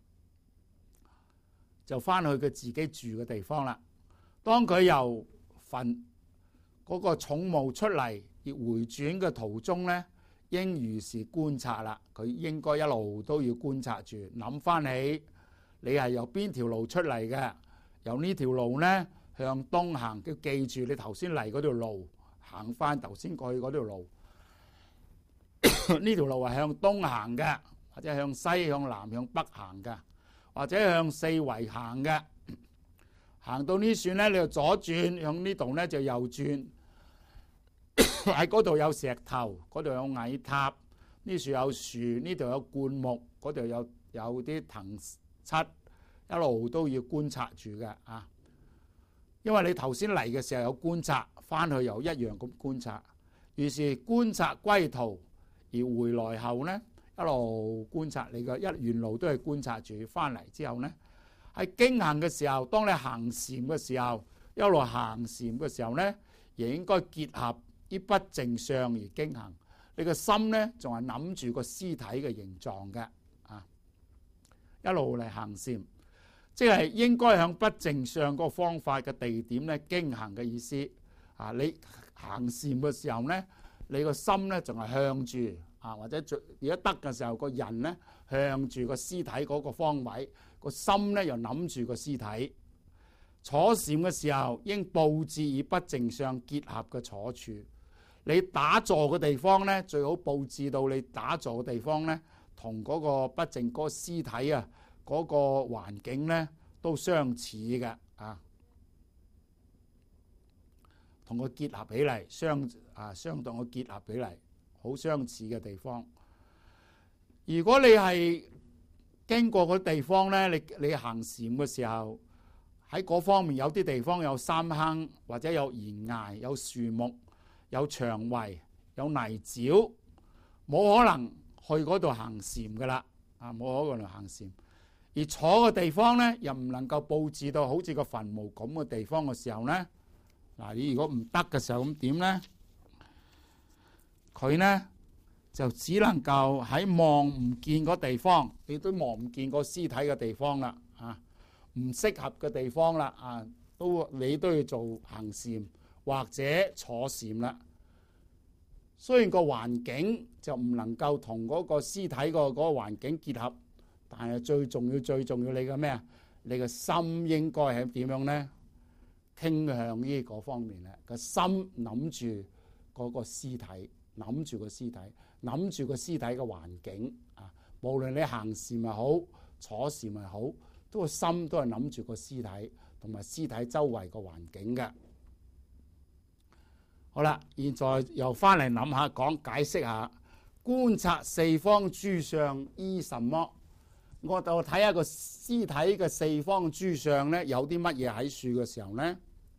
就翻去佢自己住嘅地方啦。當佢由份嗰個重務出嚟而回轉嘅途中咧，應如是觀察啦。佢應該一路都要觀察住，諗翻起你係由邊條路出嚟嘅，由呢條路咧向東行，要記住你頭先嚟嗰條路，行翻頭先過去嗰條路。呢條路係向東行嘅，或者向西、向南、向北行嘅，或者向四圍行嘅。行到呢處咧，你就左轉，向呢度咧就右轉。喺嗰度有石頭，嗰度有矮塔，呢處有樹，呢度有灌木，嗰度有有啲藤漆，一路都要觀察住嘅啊。因為你頭先嚟嘅時候有觀察，翻去又一樣咁觀察，於是觀察歸途，而回來後咧一路觀察你嘅一沿路都係觀察住，翻嚟之後咧。喺經行嘅時候，當你行禪嘅時候，一路行禪嘅時候咧，亦應該結合啲不正相而經行。你個心咧，仲係諗住個屍體嘅形狀嘅啊，一路嚟行禪，即係應該向不正相個方法嘅地點咧經行嘅意思啊。你行禪嘅時候咧，你個心咧仲係向住啊，或者如果得嘅時候，個人咧向住個屍體嗰個方位。個心咧又諗住個屍體，坐禪嘅時候應佈置以不正相結合嘅坐處。你打坐嘅地方咧，最好佈置到你打坐嘅地方咧，同嗰個不正嗰個屍體啊嗰個環境咧都相似嘅啊，同佢結合起嚟，相啊相當嘅結合起嚟，好相似嘅地方。如果你係經過嗰地方咧，你你行禪嘅時候，喺嗰方面有啲地方有山坑，或者有懸崖、有樹木、有牆圍、有泥沼，冇可能去嗰度行禪噶啦，啊冇可能行禪。而坐嘅地方咧，又唔能夠佈置到好似個墳墓咁嘅地方嘅時候咧，嗱你如果唔得嘅時候咁點咧？佢咧？就只能夠喺望唔見個地方，你都望唔見個屍體嘅地方啦，啊，唔適合嘅地方啦，啊，都你都要做行禪或者坐禪啦。 雖然個環境就唔能夠同嗰個屍體個嗰個環境結合，但係最重要最重要你嘅咩啊？你嘅心應該係點樣咧？傾向呢個方面咧，個心諗住嗰個屍體，諗住個屍體，諗住個屍體嘅環境啊！無論你行善咪好，坐善咪好，都個心都係諗住個屍體同埋屍體周圍個環境嘅。好啦，現在又翻嚟諗下，講解釋下，觀察四方諸相依什麼？我就睇下個屍體嘅四方諸相咧，有啲乜嘢喺樹嘅時候咧？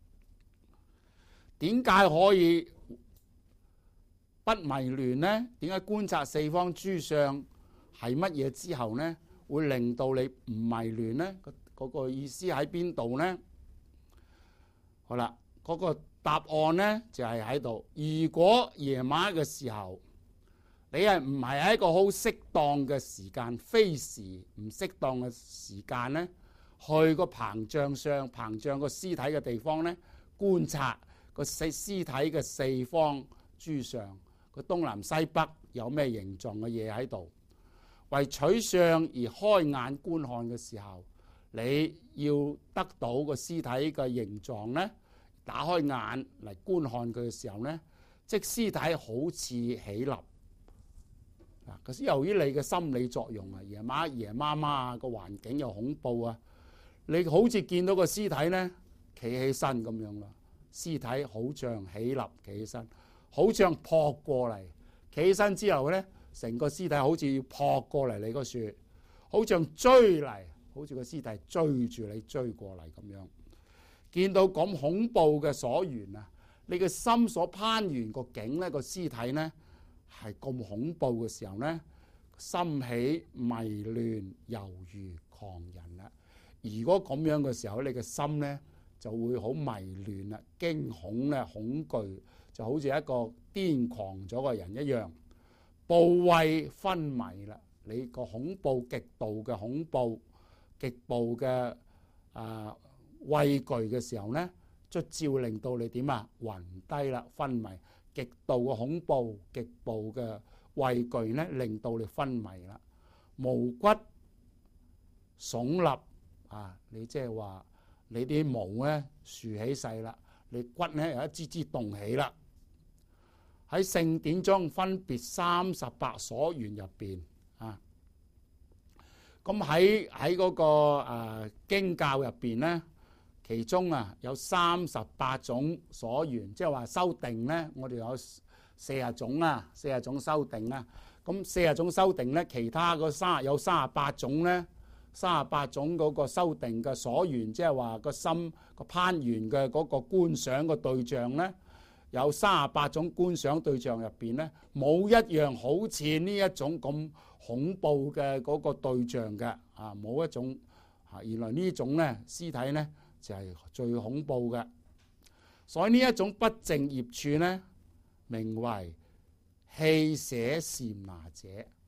點解可以不迷亂咧？點解觀察四方諸相係乜嘢之後咧，會令到你唔迷亂咧？嗰個意思喺邊度咧？好啦，嗰個答案咧就係喺度。如果夜晚嘅時候，你係唔係喺一個好適當嘅時間，非時唔適當嘅時間咧，去個膨脹上膨脹個屍體嘅地方咧，觀察個屍屍體嘅四方諸相，個東南西北有咩形狀嘅嘢喺度，為取相而開眼觀看嘅時候，你要得到個屍體嘅形狀咧，打開眼嚟觀看佢嘅時候咧，即屍體好似起立。嗱，嗰時由於你嘅心理作用啊，夜媽夜媽媽啊，個環境又恐怖啊，你好似見到個屍體咧企起身咁樣啦，屍體好像起立企起身，好像撲過嚟，企起身之後咧，成個屍體好似要撲過嚟你個樹，好像追嚟，好似個屍體追住你追過嚟咁樣。見到咁恐怖嘅所緣啊，你嘅心所攀緣個境咧，個屍體咧係咁恐怖嘅時候咧，心起迷亂，猶如狂人啦。如果咁樣嘅時候，你嘅心咧就會好迷亂啦，驚恐咧，恐懼就好似一個癲狂咗嘅人一樣，怖畏昏迷啦。你個恐怖極度嘅恐怖，極度嘅啊〜、呃畏懼嘅時候咧，就照令到你點啊？暈低啦，昏迷，極度嘅恐怖，極度嘅畏懼咧，令到你昏迷啦，毛骨聳立啊！你即係話你啲毛咧豎起勢啦，你骨咧有一支支動起啦。喺聖典中分別三十八所緣入邊啊，咁喺喺嗰個誒、呃、經教入邊咧。其中啊有三十八種所緣，即係話修定咧，我哋有四十種啊，四十種修定啊。咁四十種修定咧，其他個三有三十八種咧，三十八種嗰個修定嘅所緣，即係話個心個攀緣嘅嗰個觀想嘅對象咧，有三十八種觀想對象入邊咧，冇一樣好似呢一種咁恐怖嘅嗰個對象嘅啊，冇一種啊，原來呢種咧屍體咧。就係最恐怖嘅，所以呢一種不淨業處咧，名為棄捨禪那者。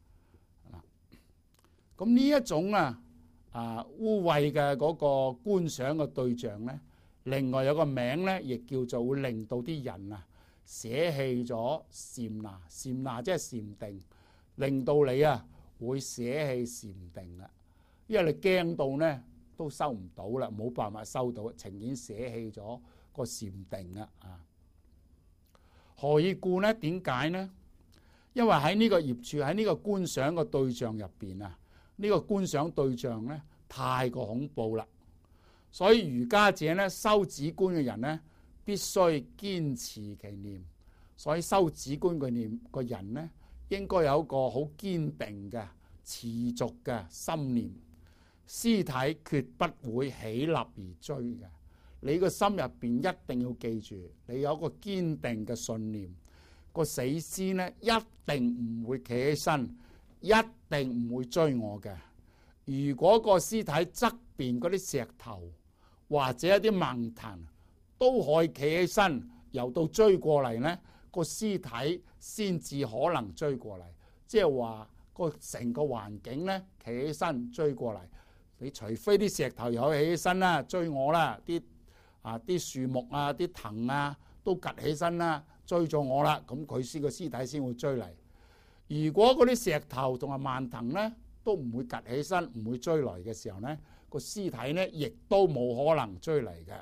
咁呢一種啊啊污穢嘅嗰個觀想嘅對象咧，另外有個名咧，亦叫做會令到啲人啊捨棄咗禪那。禪那即係禪定，令到你啊會捨棄禪定啦，因為你驚到咧。都收唔到啦，冇辦法收到，情願捨棄咗個禪定啦啊！何以故呢？點解呢？因為喺呢個業處，喺呢個觀想嘅對象入邊啊，呢、這個觀想對象咧太過恐怖啦，所以瑜伽者咧修止觀嘅人咧必須堅持其念，所以修止觀嘅念個人咧應該有一個好堅定嘅持續嘅心念。屍體決不會起立而追嘅，你個心入邊一定要記住，你有一個堅定嘅信念，個死屍咧一定唔會企起身，一定唔會追我嘅。如果個屍體側邊嗰啲石頭或者一啲孟藤都可以企起身，由到追過嚟咧，個屍體先至可能追過嚟。即係話個成個環境咧企起身追過嚟。你除非啲石頭又起起身啦，追我啦，啲啊啲樹木啊、啲藤啊都趌起身啦， 追咗我啦，咁佢先個屍體先會追嚟。如果嗰啲石頭同埋蔓藤咧都唔會趌起身，唔會追嚟嘅時候咧，個屍體咧亦都冇可能追嚟嘅。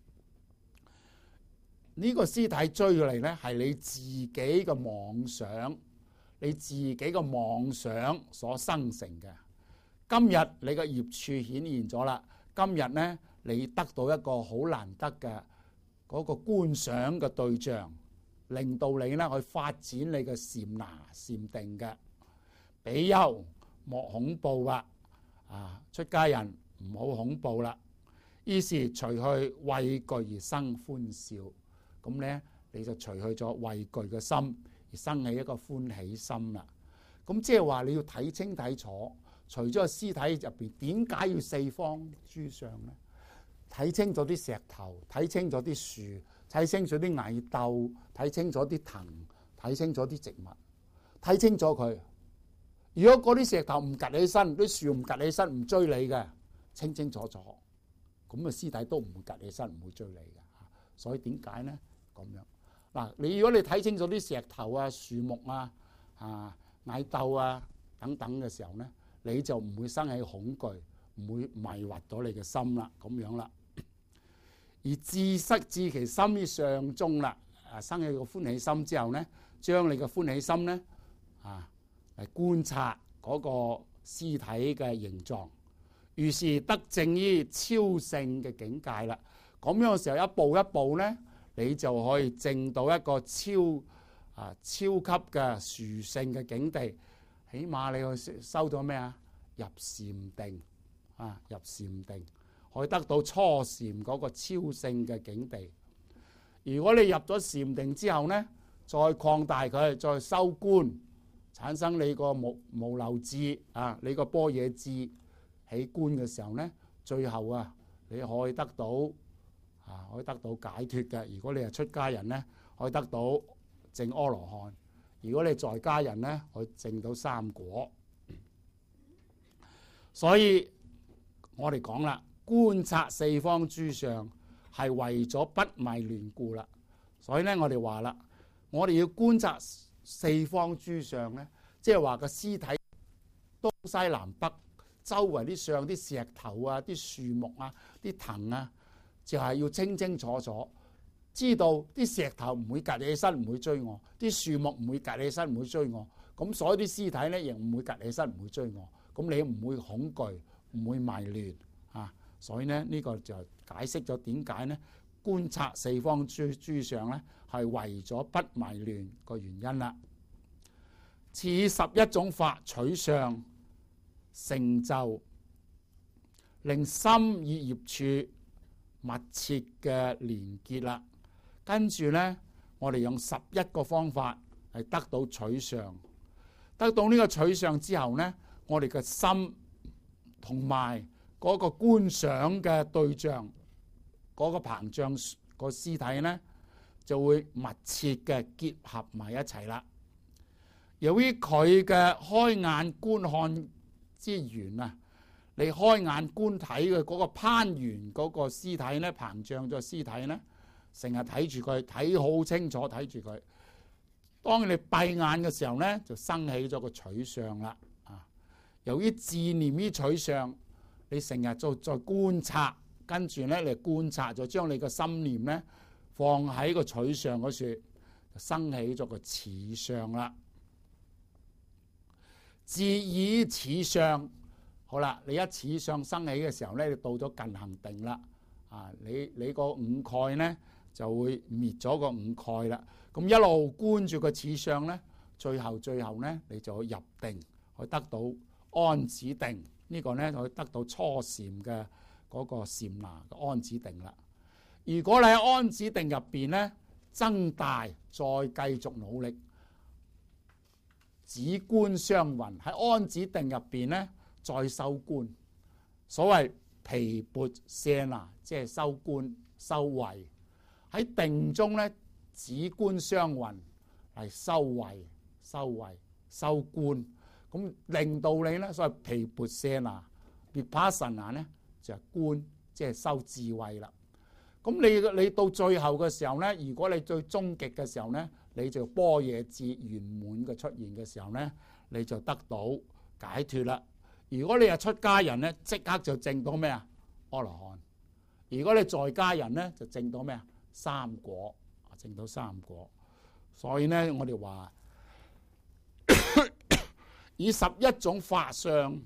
呢個屍體追嚟咧係你自己嘅妄想，你自己嘅妄想所生成嘅。今日你嘅業處顯現咗啦，今日咧你得到一個好難得嘅嗰個觀想嘅對象，令到你咧去發展你嘅禪那禪定嘅。比丘莫恐怖啦，啊，出家人唔好恐怖啦。於是除去畏懼而生歡笑，咁咧你就除去咗畏懼嘅心，而生起一個歡喜心啦。咁即係話你要睇清睇楚，除咗個屍體入邊，點解要四方諸相咧？睇清楚啲石頭，睇清楚啲樹，睇清楚啲蟻竇，睇清楚啲藤，睇清楚啲植物，睇清楚佢。如果嗰啲石頭唔趌起身，啲樹唔趌起身，唔追你嘅，清清楚楚，咁啊屍體都唔會趌起身，唔會追你嘅。所以點解咧？咁樣嗱，你如果你睇清楚啲石頭啊、樹木啊、啊蟻竇啊等等嘅時候咧，你就唔會生起恐懼，唔會迷惑到你嘅心啦，咁樣啦。而自失至其心於相中啦，啊生起個歡喜心之後咧，將你嘅歡喜心咧啊嚟觀察嗰個屍體嘅形狀，於是得證於超性嘅境界啦。咁樣嘅時候，一步一步咧，你就可以證到一個超啊超級嘅殊勝嘅境地。起碼你去收咗咩啊？入禪定啊，入禪定可以得到初禪嗰個超性嘅境地。如果你入咗禪定之後咧，再擴大佢，再修觀，產生你個無無漏智啊，你個般若智起觀嘅時候咧，最後啊，你可以得到啊，可以得到解脫嘅。如果你係出家人咧，可以得到證阿羅漢；如果你在家人咧，可以證到三果。所以我哋講啦，觀察四方諸相係為咗不迷亂故啦。所以咧，我哋話啦，我哋要觀察四方諸相咧，即係話個屍體東西南北周圍啲相、啲石頭啊、啲樹木啊、啲藤啊，就係要清清楚楚知道啲石頭唔會趌起身，唔會追我；啲樹木唔會趌起身，唔會追我。咁所有啲屍體咧，亦唔會趌起身，唔會追我。咁你唔會恐懼，唔會迷亂啊！所以咧，呢個就解釋咗點解咧觀察四方諸諸相咧係為咗不迷亂個原因啦。此十一種法取相成就，令心與業處密切嘅連結啦。跟住咧，我哋用十一個方法係得到取相，得到呢個取相之後咧，我哋嘅心同埋嗰個觀想嘅對象，嗰、那個膨脹個屍體咧，就會密切嘅結合埋一齊啦。由於佢嘅開眼觀看之緣啊，你開眼觀睇嘅嗰個攀緣嗰個屍體咧，膨脹咗屍體咧，成日睇住佢，睇好清楚睇住佢。當你閉眼嘅時候咧，就生起咗個取相啦。由於自念於取相，你成日做再觀察，跟住咧你觀察就將你個心念咧放喺個取相嗰處，就生起咗個此相啦。自以此相，好啦，你一此相生起嘅時候咧，你到咗近行定啦。啊，你你個五蓋咧就會滅咗個五蓋啦。咁一路觀住個此相咧，最後最後咧你就會入定，可以得到安止定，呢個咧就可以得到初禪嘅嗰個禪那嘅安止定啦。如果你喺安止定入邊咧增大，再繼續努力，止觀雙運喺安止定入邊咧再修觀。所謂毗缽舍那，即係修觀修慧。喺定中咧止觀雙運係修慧、修慧、修觀。咁令到你咧，所謂毗缽舍那、vipassana咧就係觀，即係修智慧啦。 咁你你到最後嘅時候咧，如果你最終極嘅時候咧，你就般若智圓滿嘅出現嘅時候咧，你就得到解脫啦。如果你係出家人咧，即刻就證到咩啊？阿羅漢。如果你在家人咧，就證到咩啊？三果，證到三果。所以咧，我哋話以十一種法相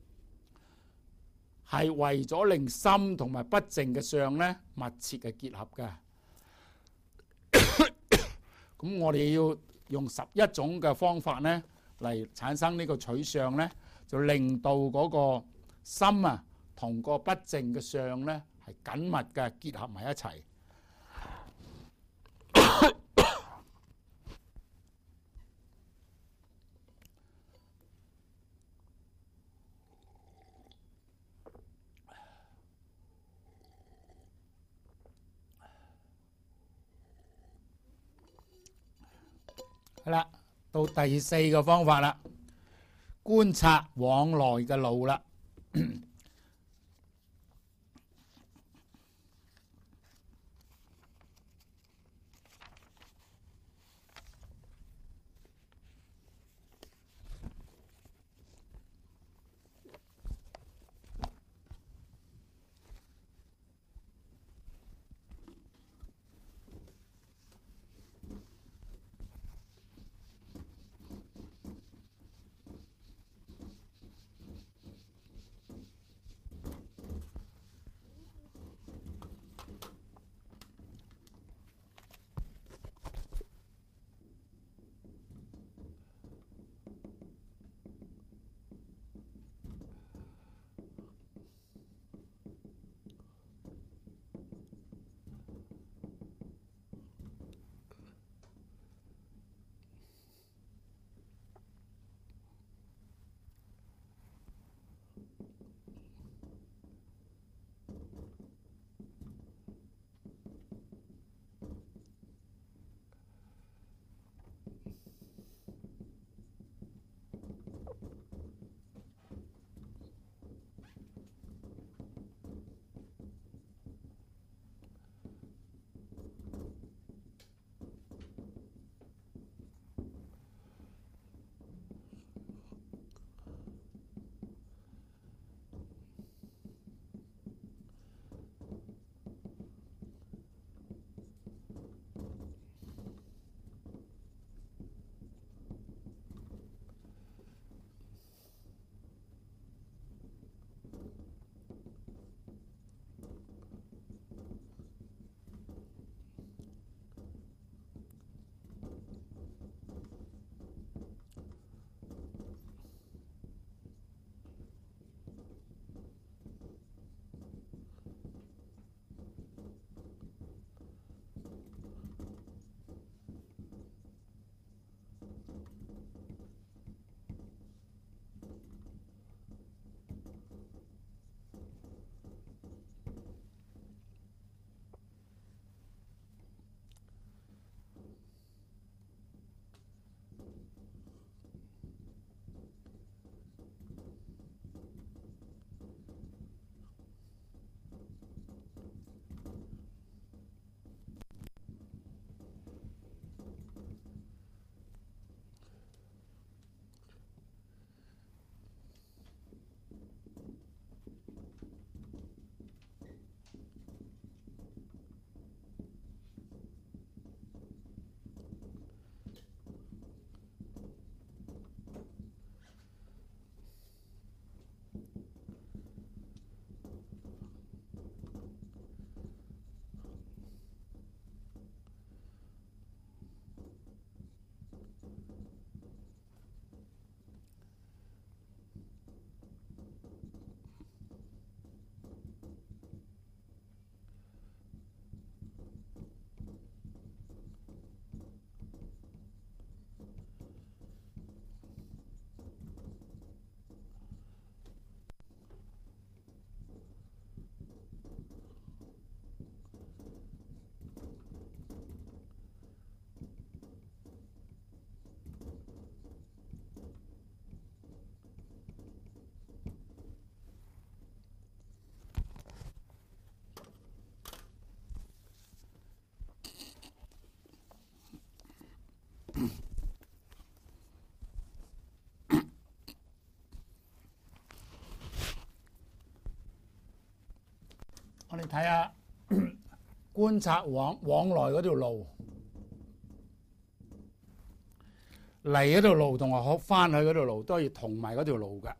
係為咗令心同埋不淨嘅相咧密切嘅結合嘅。咁我哋要用十一種嘅方法咧嚟產生呢個取相咧，就令到嗰個心啊同個不淨嘅相咧係緊密嘅結合埋一齊。好啦，到第四個方法啦，觀察往來嘅路啦。 我哋睇下觀察往往來嗰條路，嚟嗰條路同埋翻去嗰條路都要同埋嗰條路嘅。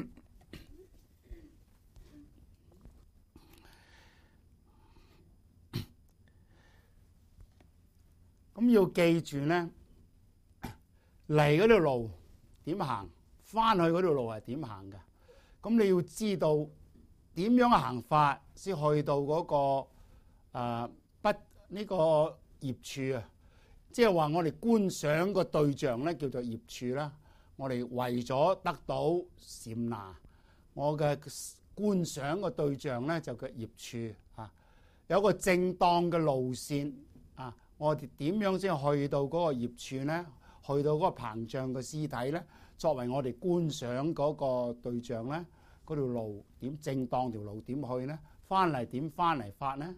咁要記住咧，嚟嗰條路點行，翻去嗰條路係點行嘅。咁你要知道點樣行法先去到嗰、那個誒、呃、不呢、這個業處啊，即係話我哋觀賞個對象咧叫做業處啦。我哋為咗得到禪那，我嘅觀賞個對象咧就叫業處啊。有個正當嘅路線啊，我哋點樣先去到嗰個業處咧？去到嗰個膨脹嘅屍體咧，作為我哋觀賞嗰個對象咧，嗰條路點正當條路點去咧？翻嚟點翻嚟法咧？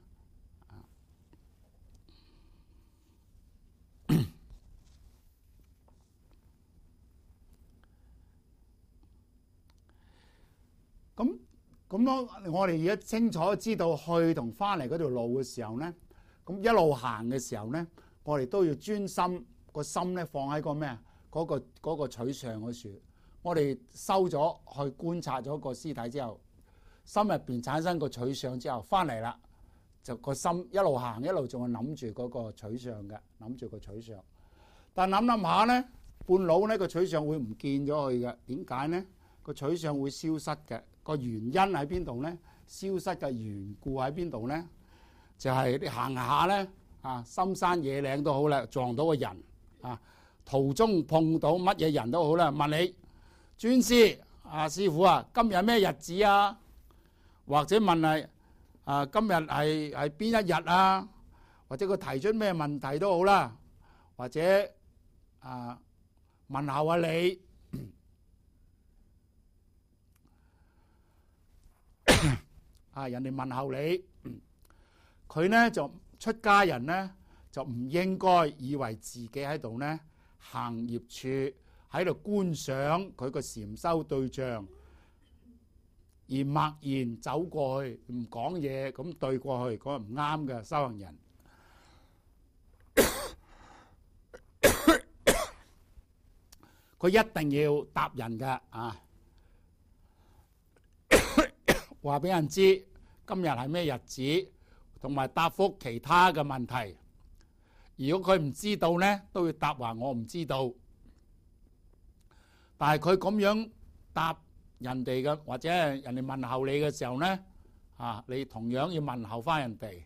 咁咁樣，我哋而家清楚知道去同翻嚟嗰條路嘅時候咧，咁一路行嘅時候咧，我哋都要專心個心咧放喺個咩啊？嗰個嗰個取相嗰處。我哋收咗去觀察咗個屍體之後，心入邊產生個取相之後，翻嚟啦，就個心一路行一路仲係諗住嗰個取相嘅，諗住個取相。但諗諗下咧，半路呢個取相會唔見咗佢嘅？點解咧？個取相會消失嘅。個原因喺邊度咧？消失嘅緣故喺邊度咧？就係你行下咧啊，深山野嶺都好啦，撞到個人啊，途中碰到乜嘢人都好啦，問你尊師啊，師傅啊，今日咩日子啊？或者問係啊，今日係係邊一日啊？或者佢提出咩問題都好啦，或者啊問候下你。啊！人哋問候你，佢咧就出家人咧就唔應該以為自己喺度咧行業處喺度觀賞佢個禪修對象，而默然走過去唔講嘢咁對過去，嗰係唔啱嘅修行人。佢一定要答人㗎啊！話俾人知今日係咩日子，同埋答覆其他嘅問題。如果佢唔知道呢，都要答話我唔知道。但係佢咁樣答人哋嘅，或者係人哋問候你嘅時候呢，啊，你同樣要問候翻人哋。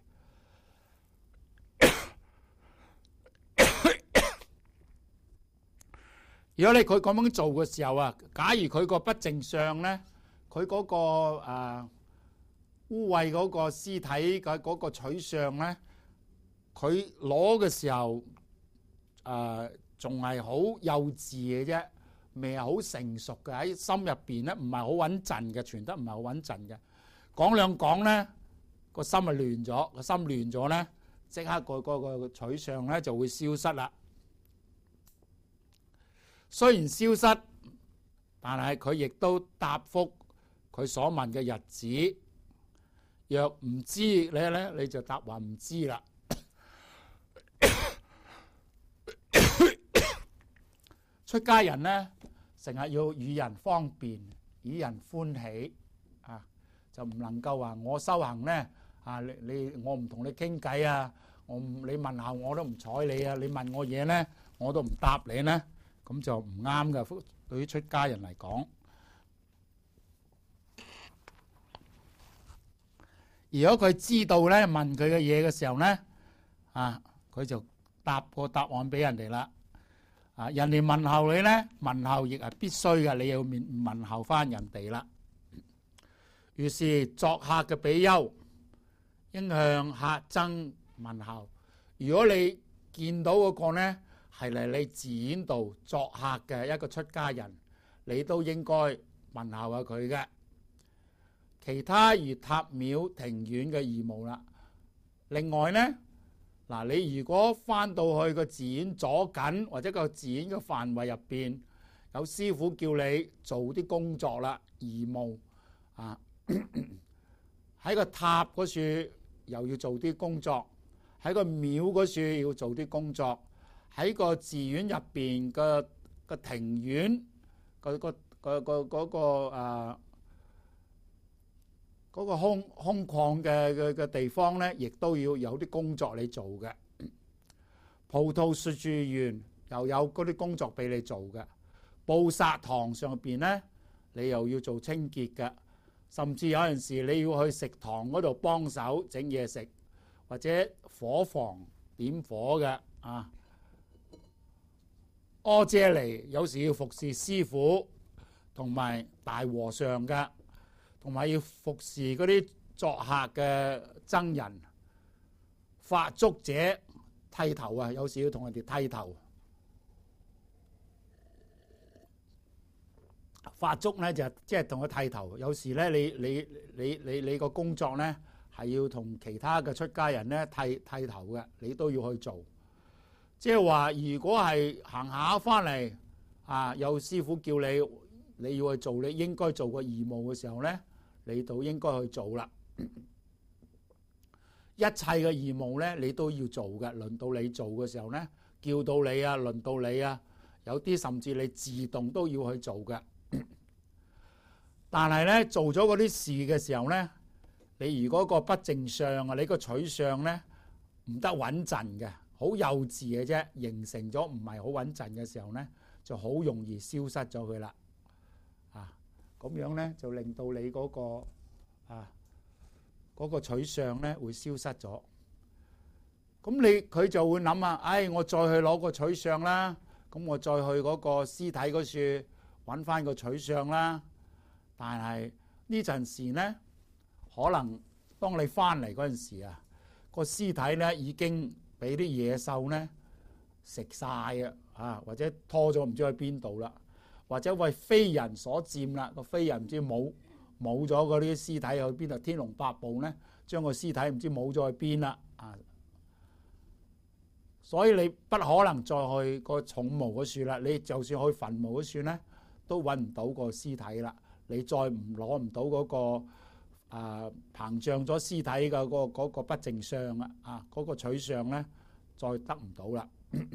如果你佢咁樣做嘅時候啊，假如佢個不正相呢？佢嗰、那個誒、呃、污穢嗰個屍體嘅嗰個取相咧，佢攞嘅時候誒仲係好幼稚嘅啫，未係好成熟嘅，喺心入邊咧，唔係好穩陣嘅，傳得唔係好穩陣嘅。講兩講咧，個心咪亂咗，個心亂咗咧，即刻個嗰個取相咧就會消失啦。雖然消失，但係佢亦都答覆佢所問嘅日子。若唔知你咧，你就答話唔知啦。出家人咧，成日要與人方便，與人歡喜啊，就唔能夠話我修行咧啊，你你我唔同你傾偈啊，我唔你問候我都唔睬你啊，你問我嘢咧我都唔答你咧，咁就唔啱㗎。對於出家人嚟講。如果佢知道咧問佢嘅嘢嘅時候咧，啊，佢就答個答案俾人哋啦。啊，人哋問候你咧，問候亦係必須嘅，你要面問候翻人哋啦。於是作客嘅比丘應向客僧問候。如果你見到嗰個咧係嚟你寺院度作客嘅一個出家人，你都應該問候下佢嘅。其他如塔廟庭院嘅義務啦。另外呢，嗱，你如果翻到去個寺院左近或者個寺院嘅範圍入邊，有師傅叫你做啲工作啦，義務啊，喺喺個塔嗰處又要做啲工作，喺個廟嗰處要做啲工作，喺個寺院入邊嘅個庭院個個個個嗰個誒嗰個空空曠嘅嘅嘅地方咧，亦都要有啲工作你做嘅。葡萄樹樹園又有嗰啲工作俾你做嘅。布薩堂上邊咧，你又要做清潔嘅，甚至有陣時你要去食堂嗰度幫手整嘢食，或者火房點火嘅啊。阿姐嚟有時要服侍師傅同埋大和尚嘅，同埋要服侍嗰啲作客嘅僧人。法足者剃頭啊，有時要同人哋剃頭。法足咧就即係同佢剃頭，有時咧你你你你你個工作咧係要同其他嘅出家人咧剃剃頭嘅，你都要去做。即係話，如果係行下翻嚟啊，有師傅叫你你要去做你應該做個義務嘅時候咧，你都應該去做啦。一切嘅義務咧，你都要做嘅。輪到你做嘅時候咧，叫到你啊，輪到你啊，有啲甚至你自動都要去做嘅。但係咧，做咗嗰啲事嘅時候咧，你如果個不正相啊，你個取相咧唔得穩陣嘅，好幼稚嘅啫，形成咗唔係好穩陣嘅時候咧，就好容易消失咗佢啦。啊，咁樣咧就令到你嗰個啊嗰個取相咧會消失咗。咁你佢就會諗啊，唉，我再去攞個取相啦，咁我再去嗰個屍體嗰處揾翻個取相啦。但係呢陣時咧，可能當你翻嚟嗰陣時啊，個屍體咧已經俾啲野獸咧食晒啊，啊或者拖咗唔知去邊度啦，或者為非人所佔啦，個非人唔知冇冇咗嗰啲屍體去邊度，天龍八部咧將個屍體唔知冇咗去邊啦啊！所以你不可能再去個重墓嗰處啦，你就算去墳墓嗰處咧，都揾唔到個屍體啦。你再唔攞唔到嗰個啊膨脹咗屍體嘅嗰嗰個不正相啊，啊嗰個取相咧，再得唔到啦。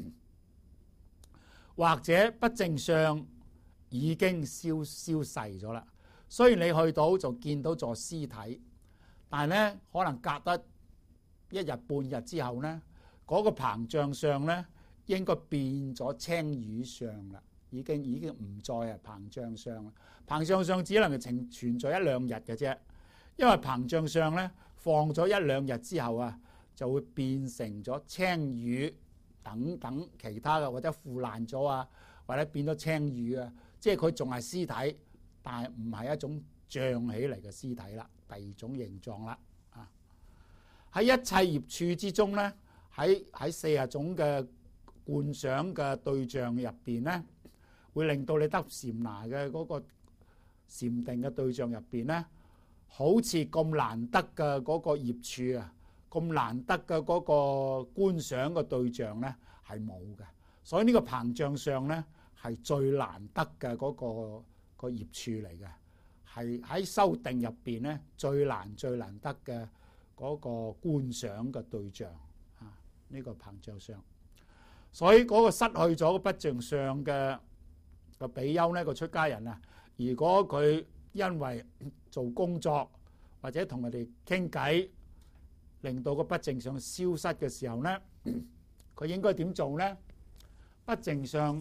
或者不正相已經消消逝咗啦。雖然你去到就見到座屍體，但係咧可能隔得一日半日之後咧，嗰個膨脹相咧應該變咗青瘀相啦。已經已經唔再係膨脹相啦，膨脹相只能夠存存在一兩日嘅啫，因為膨脹相咧放咗一兩日之後啊，就會變成咗青瘀等等其他嘅，或者腐爛咗啊，或者變咗青瘀啊，即係佢仲係屍體，但係唔係一種脹起嚟嘅屍體啦，第二種形狀啦啊！喺一切業處之中咧，喺喺四十種嘅觀想嘅對象入邊咧，會令到你得禪那嘅嗰個禪定嘅對象入邊咧，好似咁難得嘅嗰個業處啊，咁難得嘅嗰個觀想嘅對象咧係冇嘅。所以呢個膨脹相咧係最難得嘅嗰個個業處嚟嘅，係喺修定入邊咧最難最難得嘅嗰個觀想嘅對象啊，呢個膨脹相。所以嗰個失去咗不正相嘅個比丘呢個出家人啊，如果佢因為做工作或者同人哋傾偈，令到個不正相消失嘅時候呢，佢應該點做呢？不正相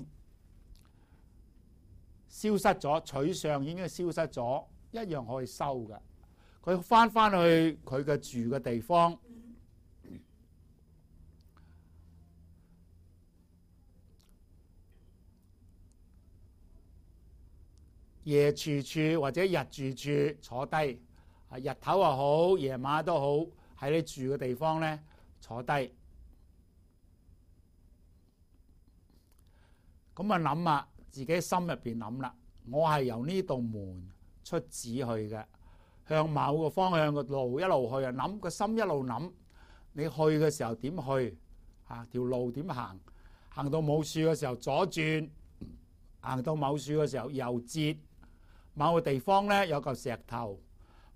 消失咗，取相已經消失咗，一樣可以修嘅。佢翻翻去佢嘅住嘅地方，夜住處或者日住處坐低，啊日頭又好，夜晚都好，喺你住嘅地方咧坐低。咁啊諗啊，自己心入邊諗啦，我係由呢道門出寺去嘅，向某個方向嘅路一路去啊，諗個心一路諗，你去嘅時候點去啊？條路點行？行到冇樹嘅時候左轉，行到某樹嘅時候右折。某個地方咧有嚿石頭，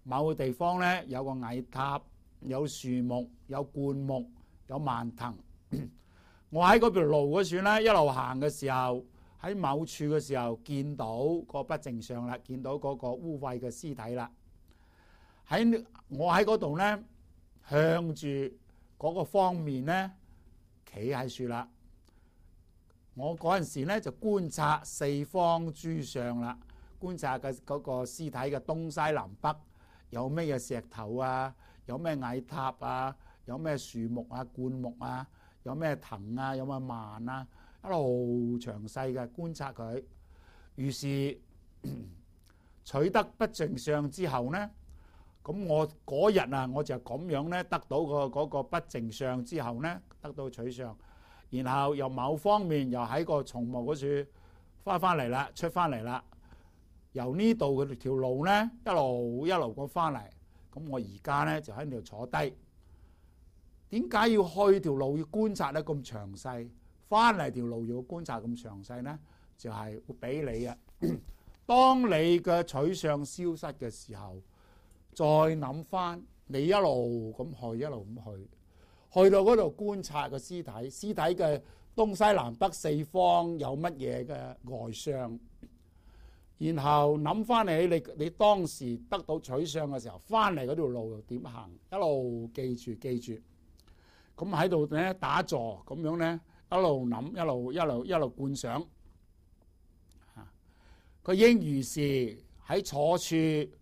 某個地方咧有個矮塔，有樹木，有灌木，有蔓藤。我喺嗰條路嗰處咧，一路行嘅時候，喺某處嘅時候見到個不淨相啦，見到嗰個污穢嘅屍體啦。喺我喺嗰度咧，向住嗰個方面咧，企喺樹啦。我嗰陣時咧就觀察四方諸相啦，觀察嘅嗰個屍體嘅東西南北有咩嘢石頭啊，有咩矮塔啊，有咩樹木啊、灌木啊，有咩藤啊，有咩蔓啊，一路詳細嘅觀察佢。於是取得不淨相之後咧，咁我嗰日啊，我就咁樣咧得到個嗰個不淨相之後咧，得到取相。然後由某方面又喺個松木嗰處翻翻嚟啦，出翻嚟啦。由呢度嘅條路咧，一路一路咁翻嚟。咁我而家咧就喺度坐低。點解要去條路要觀察得咁詳細？翻嚟條路要觀察咁詳細咧？就係會俾你啊。當你嘅取相消失嘅時候，再諗翻，你一路咁去，一路咁去。去到嗰度觀察個屍體，屍體嘅東西南北四方有乜嘢嘅外相，然後諗翻起你你當時得到取相嘅時候，翻嚟嗰條路又點行？一路記住記住，咁喺度咧打坐咁樣咧，一路諗一路一路一路觀想。佢應如是喺坐處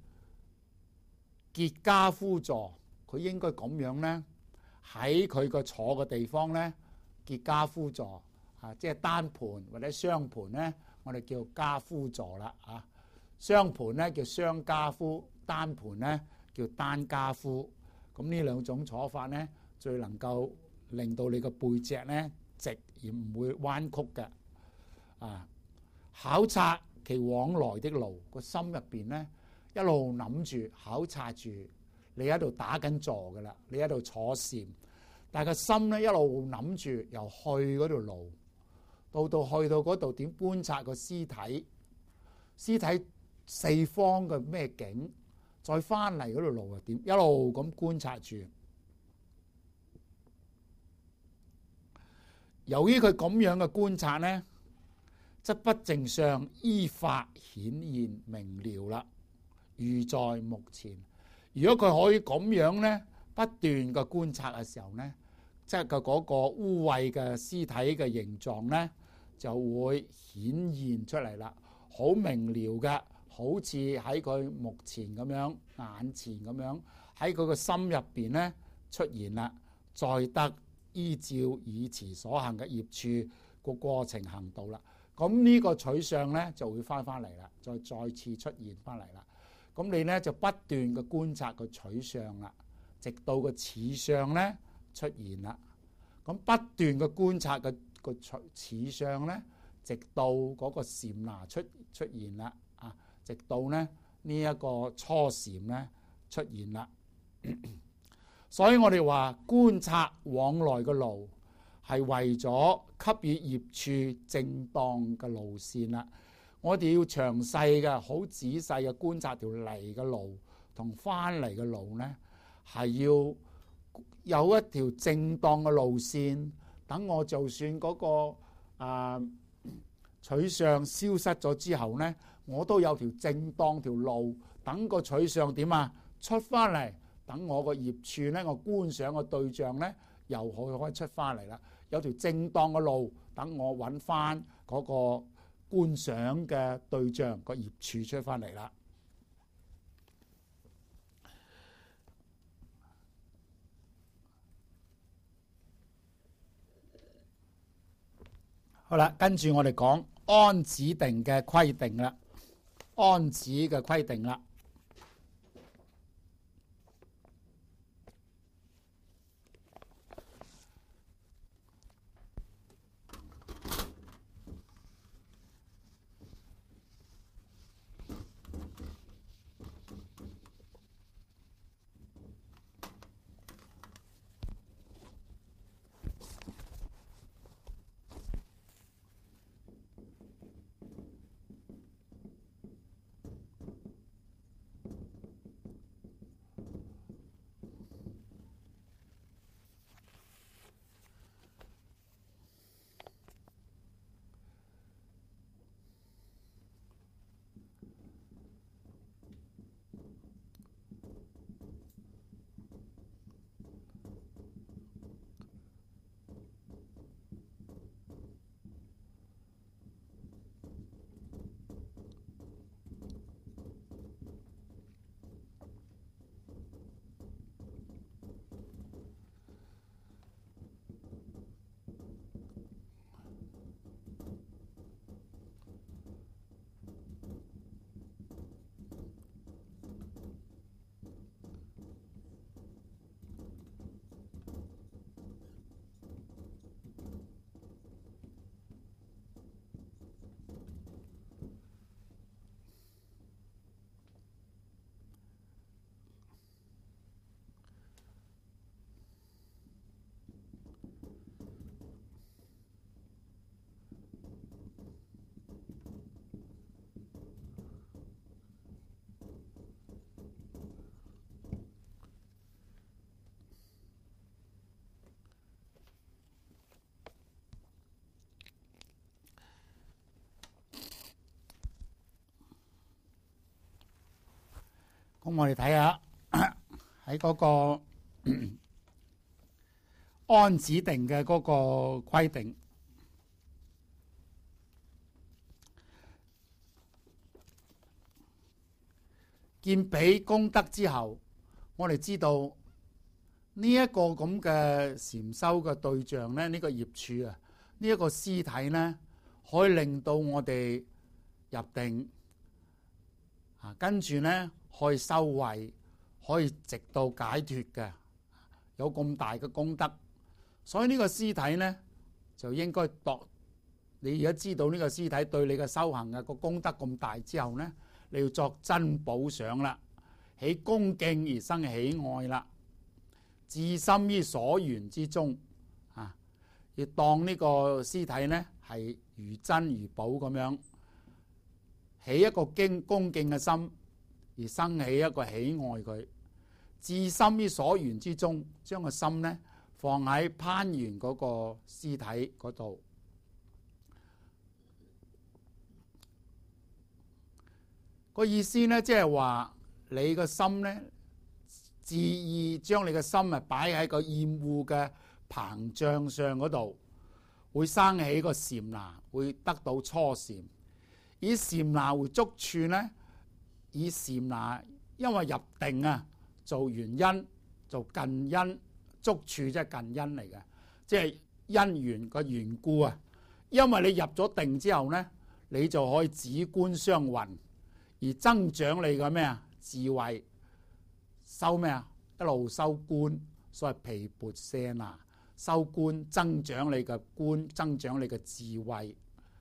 結跏趺坐，佢應該咁樣咧。喺佢個坐嘅地方咧，結跏趺坐啊，即係單盤或者雙盤咧，我哋叫跏趺坐啦啊。雙盤咧叫雙跏趺，單盤咧叫單跏趺。咁呢兩種坐法咧，最能夠令到你個背脊咧直而唔會彎曲嘅啊。考察其往來的路，個心入邊咧一路諗住考察住。你喺度打緊坐噶啦，你喺度坐禪，但係個心咧一路諗住由去嗰條路，到到去到嗰度點觀察個屍體，屍體四方嘅咩景，再翻嚟嗰條路又點，一路咁觀察住。由於佢咁樣嘅觀察咧，則不淨相依法顯現明了啦，如在目前。如果佢可以咁樣咧，不斷嘅觀察嘅時候咧，即係個嗰個污穢嘅屍體嘅形狀咧，就會顯現出嚟啦，好明了嘅，好似喺佢目前咁樣，眼前咁樣，喺佢個心入邊咧出現啦，再得依照以前所行嘅業處個過程行道啦。咁呢個取相咧就會翻翻嚟啦，再再次出現翻嚟啦。咁你咧就不斷嘅觀察個取相啦，直到個似相咧出現啦。咁不斷嘅觀察個個取似相咧，直到嗰個禪那出出現啦，啊，直到咧呢一個初禪咧出現啦。所以我哋話觀察往來嘅路係為咗給予業處正當嘅路線啦。我哋要詳細嘅、好仔細嘅觀察條嚟嘅路同翻嚟嘅路咧，係要有一條正當嘅路線。等我就算嗰、那個啊取相消失咗之後咧，我都有條正當條路。等個取相點啊出翻嚟，等我個業處咧，我觀想嘅對象咧，又可可以出翻嚟啦。有條正當嘅路，等我揾翻嗰個觀想嘅對象個業處出翻嚟啦。好啦，跟住我哋講安止定嘅規定啦，安止嘅規定啦。 咁我哋睇下喺嗰個按指定嘅嗰個規定，見俾功德之後，我哋知道呢一個咁嘅禪修嘅對象咧，呢、這個業處啊，呢、這、一個屍體咧，可以令到我哋入定啊，跟住咧可以修慧，可以直到解脫嘅，有咁大嘅功德。所以呢個屍體咧就應該度。你而家知道呢個屍體對你嘅修行嘅個功德咁大之後咧，你要作真補賞啦，起恭敬而生喜愛啦，至心於所緣之中啊，要當呢個屍體呢係如珍如寶咁樣，起一個敬恭敬嘅心，而生起一個喜愛佢，至心於所緣之中，將個心呢放喺攀緣嗰個屍體嗰度。個意思呢，即係話你個心呢，自意將你個心啊擺喺個厭惡嘅膨脹上嗰度，會生起個禪那，會得到初禪。以禪那為觸處呢，以禪那因為入定啊，做原因，做近因，觸處即係近因嚟嘅，即係因緣個緣故啊。因為你入咗定之後呢，你就可以止觀雙運。而增長你嘅咩啊智慧，修咩啊一路修觀，所謂毗缽舍那，修觀增長你嘅觀，增長你嘅智慧，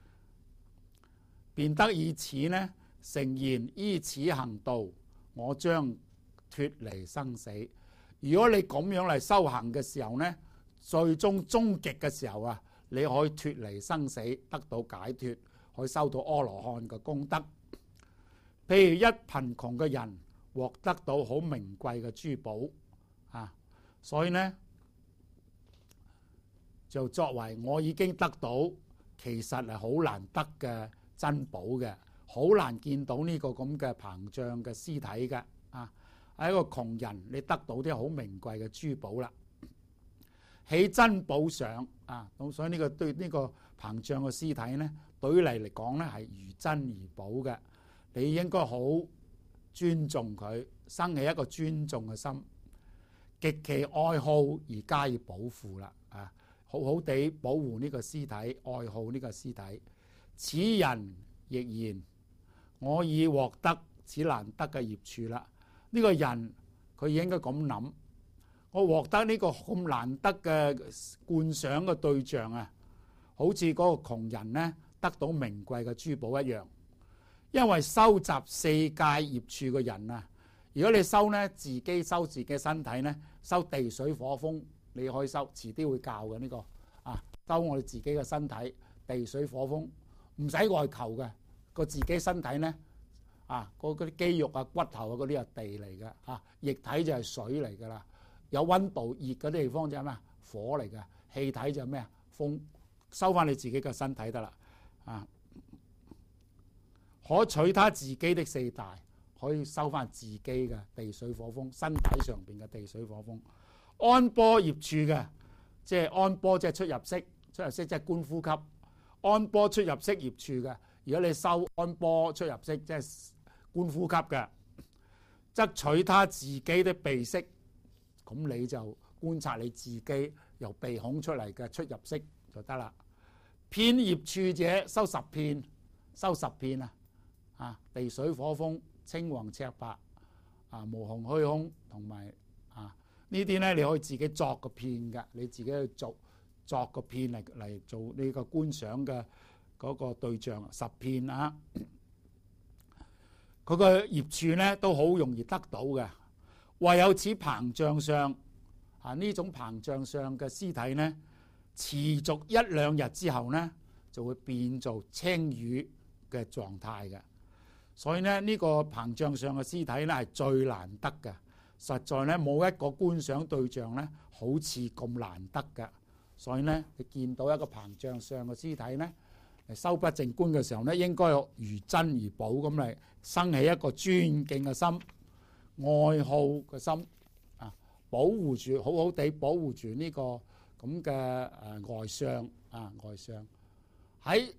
便得以此呢誠言依此行道，我將脫離生死。如果你咁樣嚟修行嘅時候呢，最終終極嘅時候啊，你可以脫離生死，得到解脫，可以收到阿羅漢嘅功德。譬如一貧窮嘅人獲得到好名貴嘅珠寶啊，所以呢就作為我已經得到，其實係好難得嘅珍寶嘅，好難見到呢個咁嘅膨脹嘅屍體嘅啊。係一個窮人，你得到啲好名貴嘅珠寶啦，起珍寶賞啊，咁所以呢個對呢個膨脹嘅屍體呢，對於你嚟講呢係如珍如寶嘅。你應該好尊重佢，生起一個尊重嘅心，極其愛好而加以保護啦。啊，好好地保護呢個屍體，愛好呢個屍體。此人亦然，我已獲得此難得嘅業處啦。呢、這個人佢應該咁諗，我獲得呢個咁難得嘅觀賞嘅對象啊，好似嗰個窮人呢得到名貴嘅珠寶一樣。因為收集四界業處嘅人啊，如果你收呢，自己收自己身體呢，收地水火風，你可以收，遲啲會教嘅呢、這個啊，收我哋自己嘅身體，地水火風，唔使外求嘅，個自己身體呢，啊，嗰啲肌肉啊、骨頭啊嗰啲係地嚟嘅，啊，液體就係水嚟噶啦，有溫度熱嗰啲地方就係咩啊？火嚟嘅，氣體就係咩啊？風，收翻你自己嘅身體得啦，啊。可取他自己的四大，可以收翻自己嘅地水火風，身體上邊嘅地水火風。安般業處嘅，即係安般即係出入息，出入息即係觀呼吸。安般出入息業處嘅，如果你收安般出入息即係觀呼吸嘅，則取他自己的鼻息，咁你就觀察你自己由鼻孔出嚟嘅出入息就得啦。遍業處者收十遍，收十遍啊！啊！地水火風、青黃赤白啊、無窮虛空同埋啊呢啲咧，你可以自己作個片嘅，你自己去做作個片嚟嚟做呢個觀賞嘅嗰個對象十片啊。佢個業處咧都好容易得到嘅，唯有此膨脹相啊呢種膨脹相嘅屍體咧，持續一兩日之後咧，就會變做青瘀嘅狀態嘅。所以呢，呢、這個膨脹相嘅屍體咧係最難得嘅，實在咧冇一個觀賞對象咧好似咁難得嘅。所以咧，你見到一個膨脹相嘅屍體咧，嚟修不淨觀嘅時候咧，應該如珍如寶咁嚟生起一個尊敬嘅心。 愛好嘅心啊，保護住好好地保護住呢個咁嘅誒外相啊，外相喺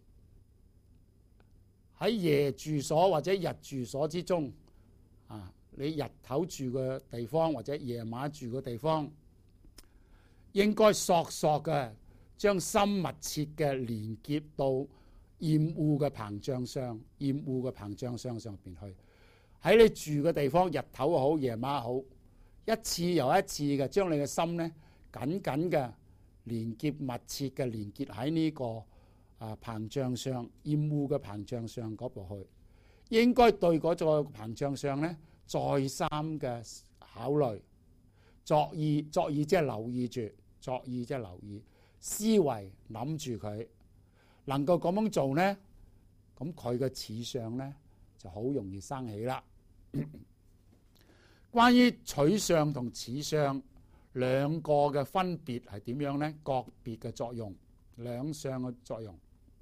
喺夜住所或者日住所之中啊，你日頭住嘅地方或者夜晚住嘅地方，應該索索嘅將心密切嘅連結到厭惡嘅膨脹相、厭惡嘅膨脹相上邊去。喺你住嘅地方，日頭好，夜晚好，一次又一次嘅將你嘅心咧緊緊嘅連結、密切嘅連結喺呢個啊膨脹相、厭惡嘅膨脹相嗰度去。應該對嗰個膨脹相咧再三嘅考慮、作意、作意即係留意住，作意即係留意，思維諗住佢，能夠咁樣做咧，咁佢嘅似相咧就好容易生起啦。關於取相同似相兩個嘅分別係點樣呢？各別嘅作用，兩相嘅作用。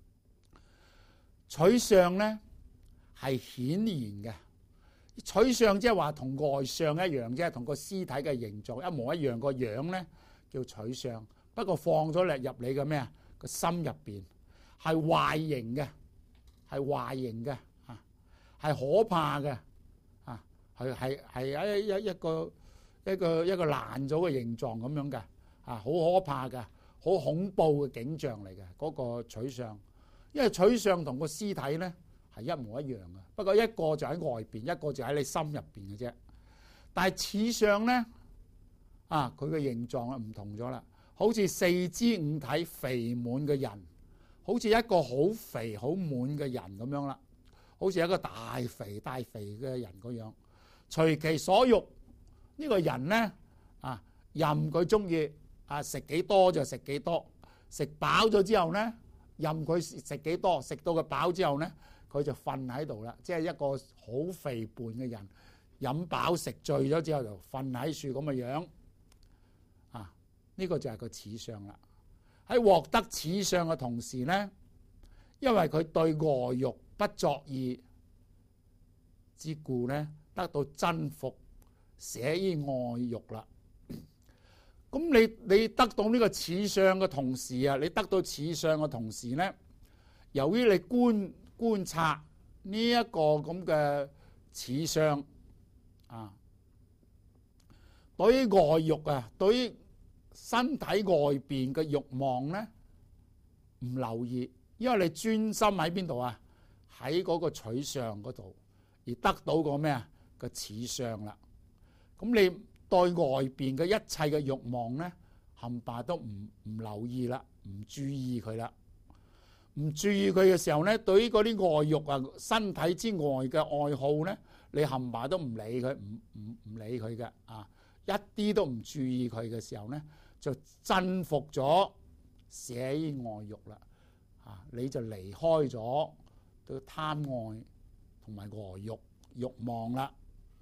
取相呢係顯然嘅，取相即係話同外相一樣啫，同個屍體嘅形狀一模一樣個樣呢叫取相。不過放咗嚟入你嘅咩啊個心入邊，係壞形嘅，係壞形嘅啊，係可怕嘅。係係係一一一個一個一個爛咗嘅形狀咁樣嘅啊，好可怕嘅，好恐怖嘅景象嚟嘅嗰個取相。因為取相同個屍體咧係一模一樣嘅，不過一個就喺外邊，一個就喺你心入邊嘅啫。但係似相咧啊，佢嘅形狀啊唔同咗啦，好似四肢五體肥滿嘅人，好似一個好肥好滿嘅人咁樣啦，好似一個大肥大肥嘅人嗰樣。隨其所欲，呢、這個人咧啊，任佢中意啊，食幾多就食幾多，食飽咗之後咧，任佢食幾多，食到佢飽之後咧，佢就瞓喺度啦。即係一個好肥胖嘅人，飲飽食醉咗之後就瞓喺樹咁嘅樣啊。呢、這個就係個似相啦。喺獲得似相嘅同時咧，因為佢對外欲不作意之故咧，得到真服，捨於外欲啦。咁你你得到呢個似相嘅同時啊，你得到似相嘅同時咧，由於你觀觀察呢一個咁嘅似相啊，對於外欲啊，對於身體外邊嘅慾望咧，唔留意，因為你專心喺邊度啊？喺嗰個取相嗰度，而得到個咩啊？個似相啦，咁你對外邊嘅一切嘅慾望咧，冚唪都唔唔留意啦，唔注意佢啦，唔注意佢嘅時候咧，對於嗰啲外慾啊，身體之外嘅愛好咧，你冚唪都唔理佢，唔唔唔理佢嘅啊，一啲都唔注意佢嘅時候咧，就真服咗捨於外慾啦，啊，你就離開咗對貪愛同埋外慾慾望啦。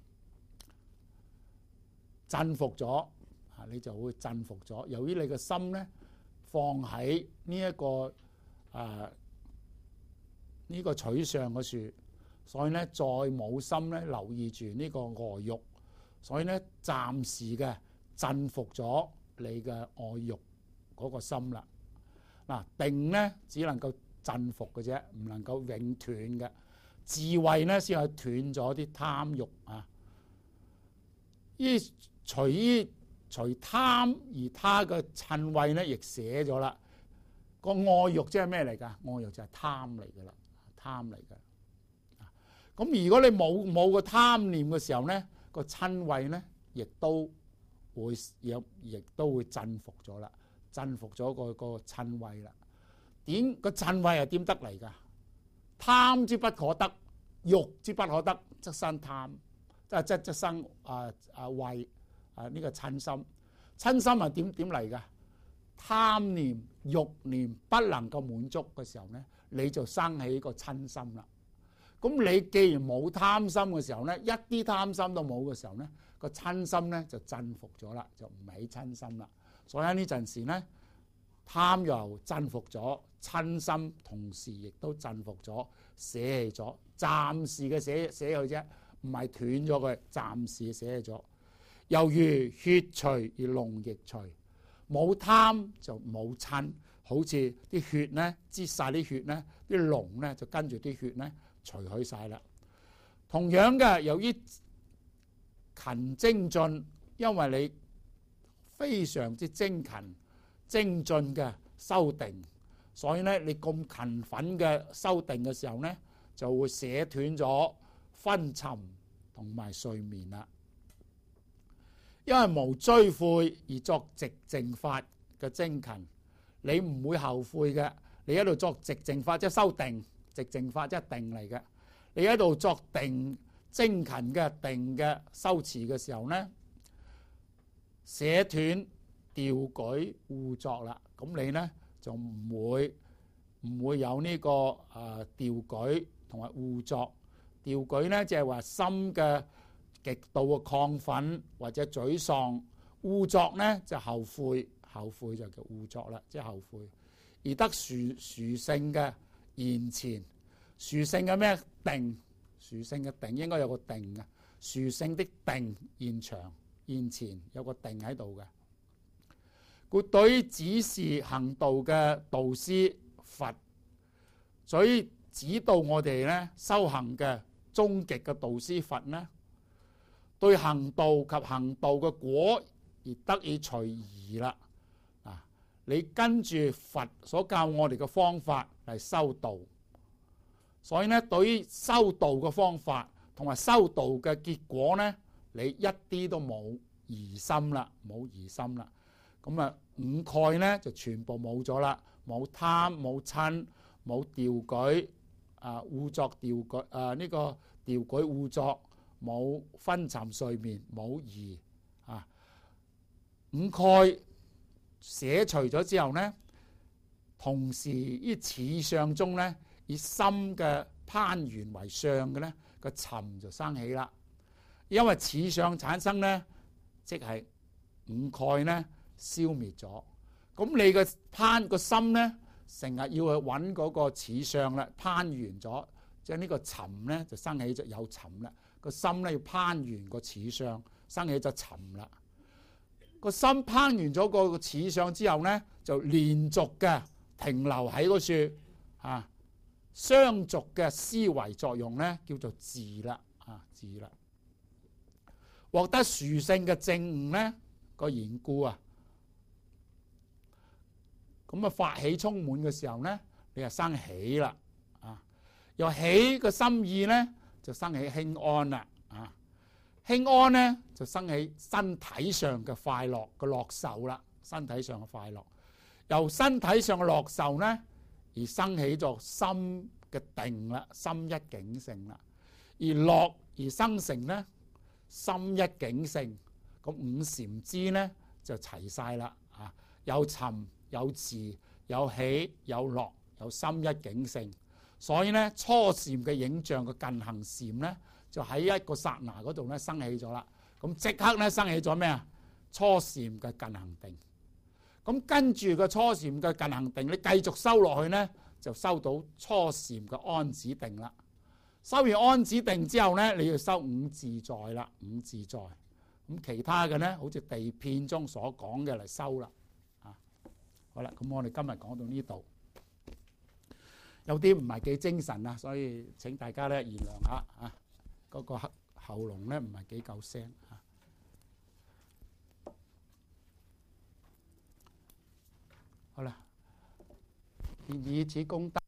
鎮服咗，啊，你就會鎮服咗。由於你個心咧放喺呢一個誒呢、啊這個取相嘅處，所以咧再冇心咧留意住呢個外欲，所以咧暫時嘅鎮服咗你嘅愛欲嗰個心啦。嗱、啊，定咧只能夠鎮服嘅啫，唔能夠永斷嘅。智慧咧先係斷咗啲貪欲啊。依隨於隨貪而他嘅瞋恚咧，亦寫咗啦。個愛欲即係咩嚟㗎？愛欲就係貪嚟㗎啦，貪嚟㗎。咁如果你冇冇個貪念嘅時候咧，個瞋恚咧亦都會有，亦都會鎮服咗啦，鎮服咗個個瞋恚啦。點個瞋恚係點得嚟㗎？貪之不可得，欲之不可得，則生貪。即係即即生啊啊恚啊呢個瞋心，瞋心係點點嚟㗎？貪念、欲念不能夠滿足嘅時候咧，你就生起個瞋心啦。咁你既然冇貪心嘅時候咧，一啲貪心都冇嘅時候咧，個瞋心咧就鎮服咗啦，就唔起瞋心啦。所以喺呢陣時咧，貪又鎮服咗，瞋心同時亦都鎮服咗，捨棄咗，暫時嘅捨捨去啫。 唔係斷咗佢，暫時捨咗。猶如血除而膿亦除，冇貪就冇親，好似啲血咧，擠晒啲血咧，啲膿咧就跟住啲血咧除去晒啦。同樣嘅，由於勤精進，因為你非常之精勤精進嘅修定，所以咧你咁勤奮嘅修定嘅時候咧，就會捨斷咗昏沉同埋睡眠啦。因為無追悔而作寂靜法嘅精勤，你唔會後悔嘅。你喺度作寂靜法，即係修定。寂靜法即係定嚟嘅。你喺度作定精勤嘅定嘅修持嘅時候咧，捨斷掉舉互作啦，咁你咧就唔會唔會有呢、這個誒、呃、掉舉同埋互作。掉舉咧即係話心嘅極度嘅亢奮或者沮喪，互作咧就後悔，後悔就叫互作啦，即係後悔。而得殊殊勝嘅現前，殊勝嘅咩定？殊勝嘅定應該有個定嘅，殊勝的定現場現前有個定喺度嘅。故對於指示行道嘅導師佛，所以指導我哋咧修行嘅終極嘅導師佛咧，對行道及行道嘅果而得以隨宜啦。啊，你跟住佛所教我哋嘅方法嚟修道，所以咧對於修道嘅方法同埋修道嘅結果咧，你一啲都冇疑心啦，冇疑心啦。咁啊五蓋咧就全部冇咗啦，冇貪冇瞋冇掉舉啊，互作掉舉啊，呢個掉舉互作，冇昏沉睡眠，冇疑啊。五蓋捨除咗之後咧，同時於此相中咧，以心嘅攀緣為相嘅咧，個尋就生起啦。因為此相產生咧，即係五蓋咧消滅咗。咁你嘅攀個心咧，成日要去揾嗰個此相啦，攀緣咗，即係呢個尋咧就生起咗有尋啦。個心咧要攀緣個此相，生起咗尋啦。個心攀緣咗個此相之後咧，就連續嘅停留喺嗰處啊。相續嘅思維作用咧，叫做智啦，啊智啦，獲得殊勝嘅證悟咧個緣故啊，咁啊發起充滿嘅時候咧，你就生喜啦，啊又喜個心意咧就生起輕安啦，啊輕安咧就生起身體上嘅快樂嘅樂受啦，身體上嘅快樂，由身體上嘅樂受咧，而生起咗心嘅定啦，心一境性啦，而樂而生成咧，心一境性，咁五禪支咧就齊晒啦，啊有尋有伺有喜有樂有心一境性，所以咧初禪嘅影像嘅近行禪咧，就喺一個剎那嗰度咧生起咗啦，咁即刻咧生起咗咩啊？初禪嘅近行定。咁跟住個初禪嘅近行定，你繼續修落去咧，就修到初禪嘅安止定啦。修完安止定之後咧，你要修五自在啦，五自在。咁其他嘅咧，好似地片中所講嘅嚟修啦。啊，好啦，咁我哋今日講到呢度，有啲唔係幾精神啊，所以請大家咧原諒下啊，嗰個喉嚨咧唔係幾夠聲啊。好啦，以此功德。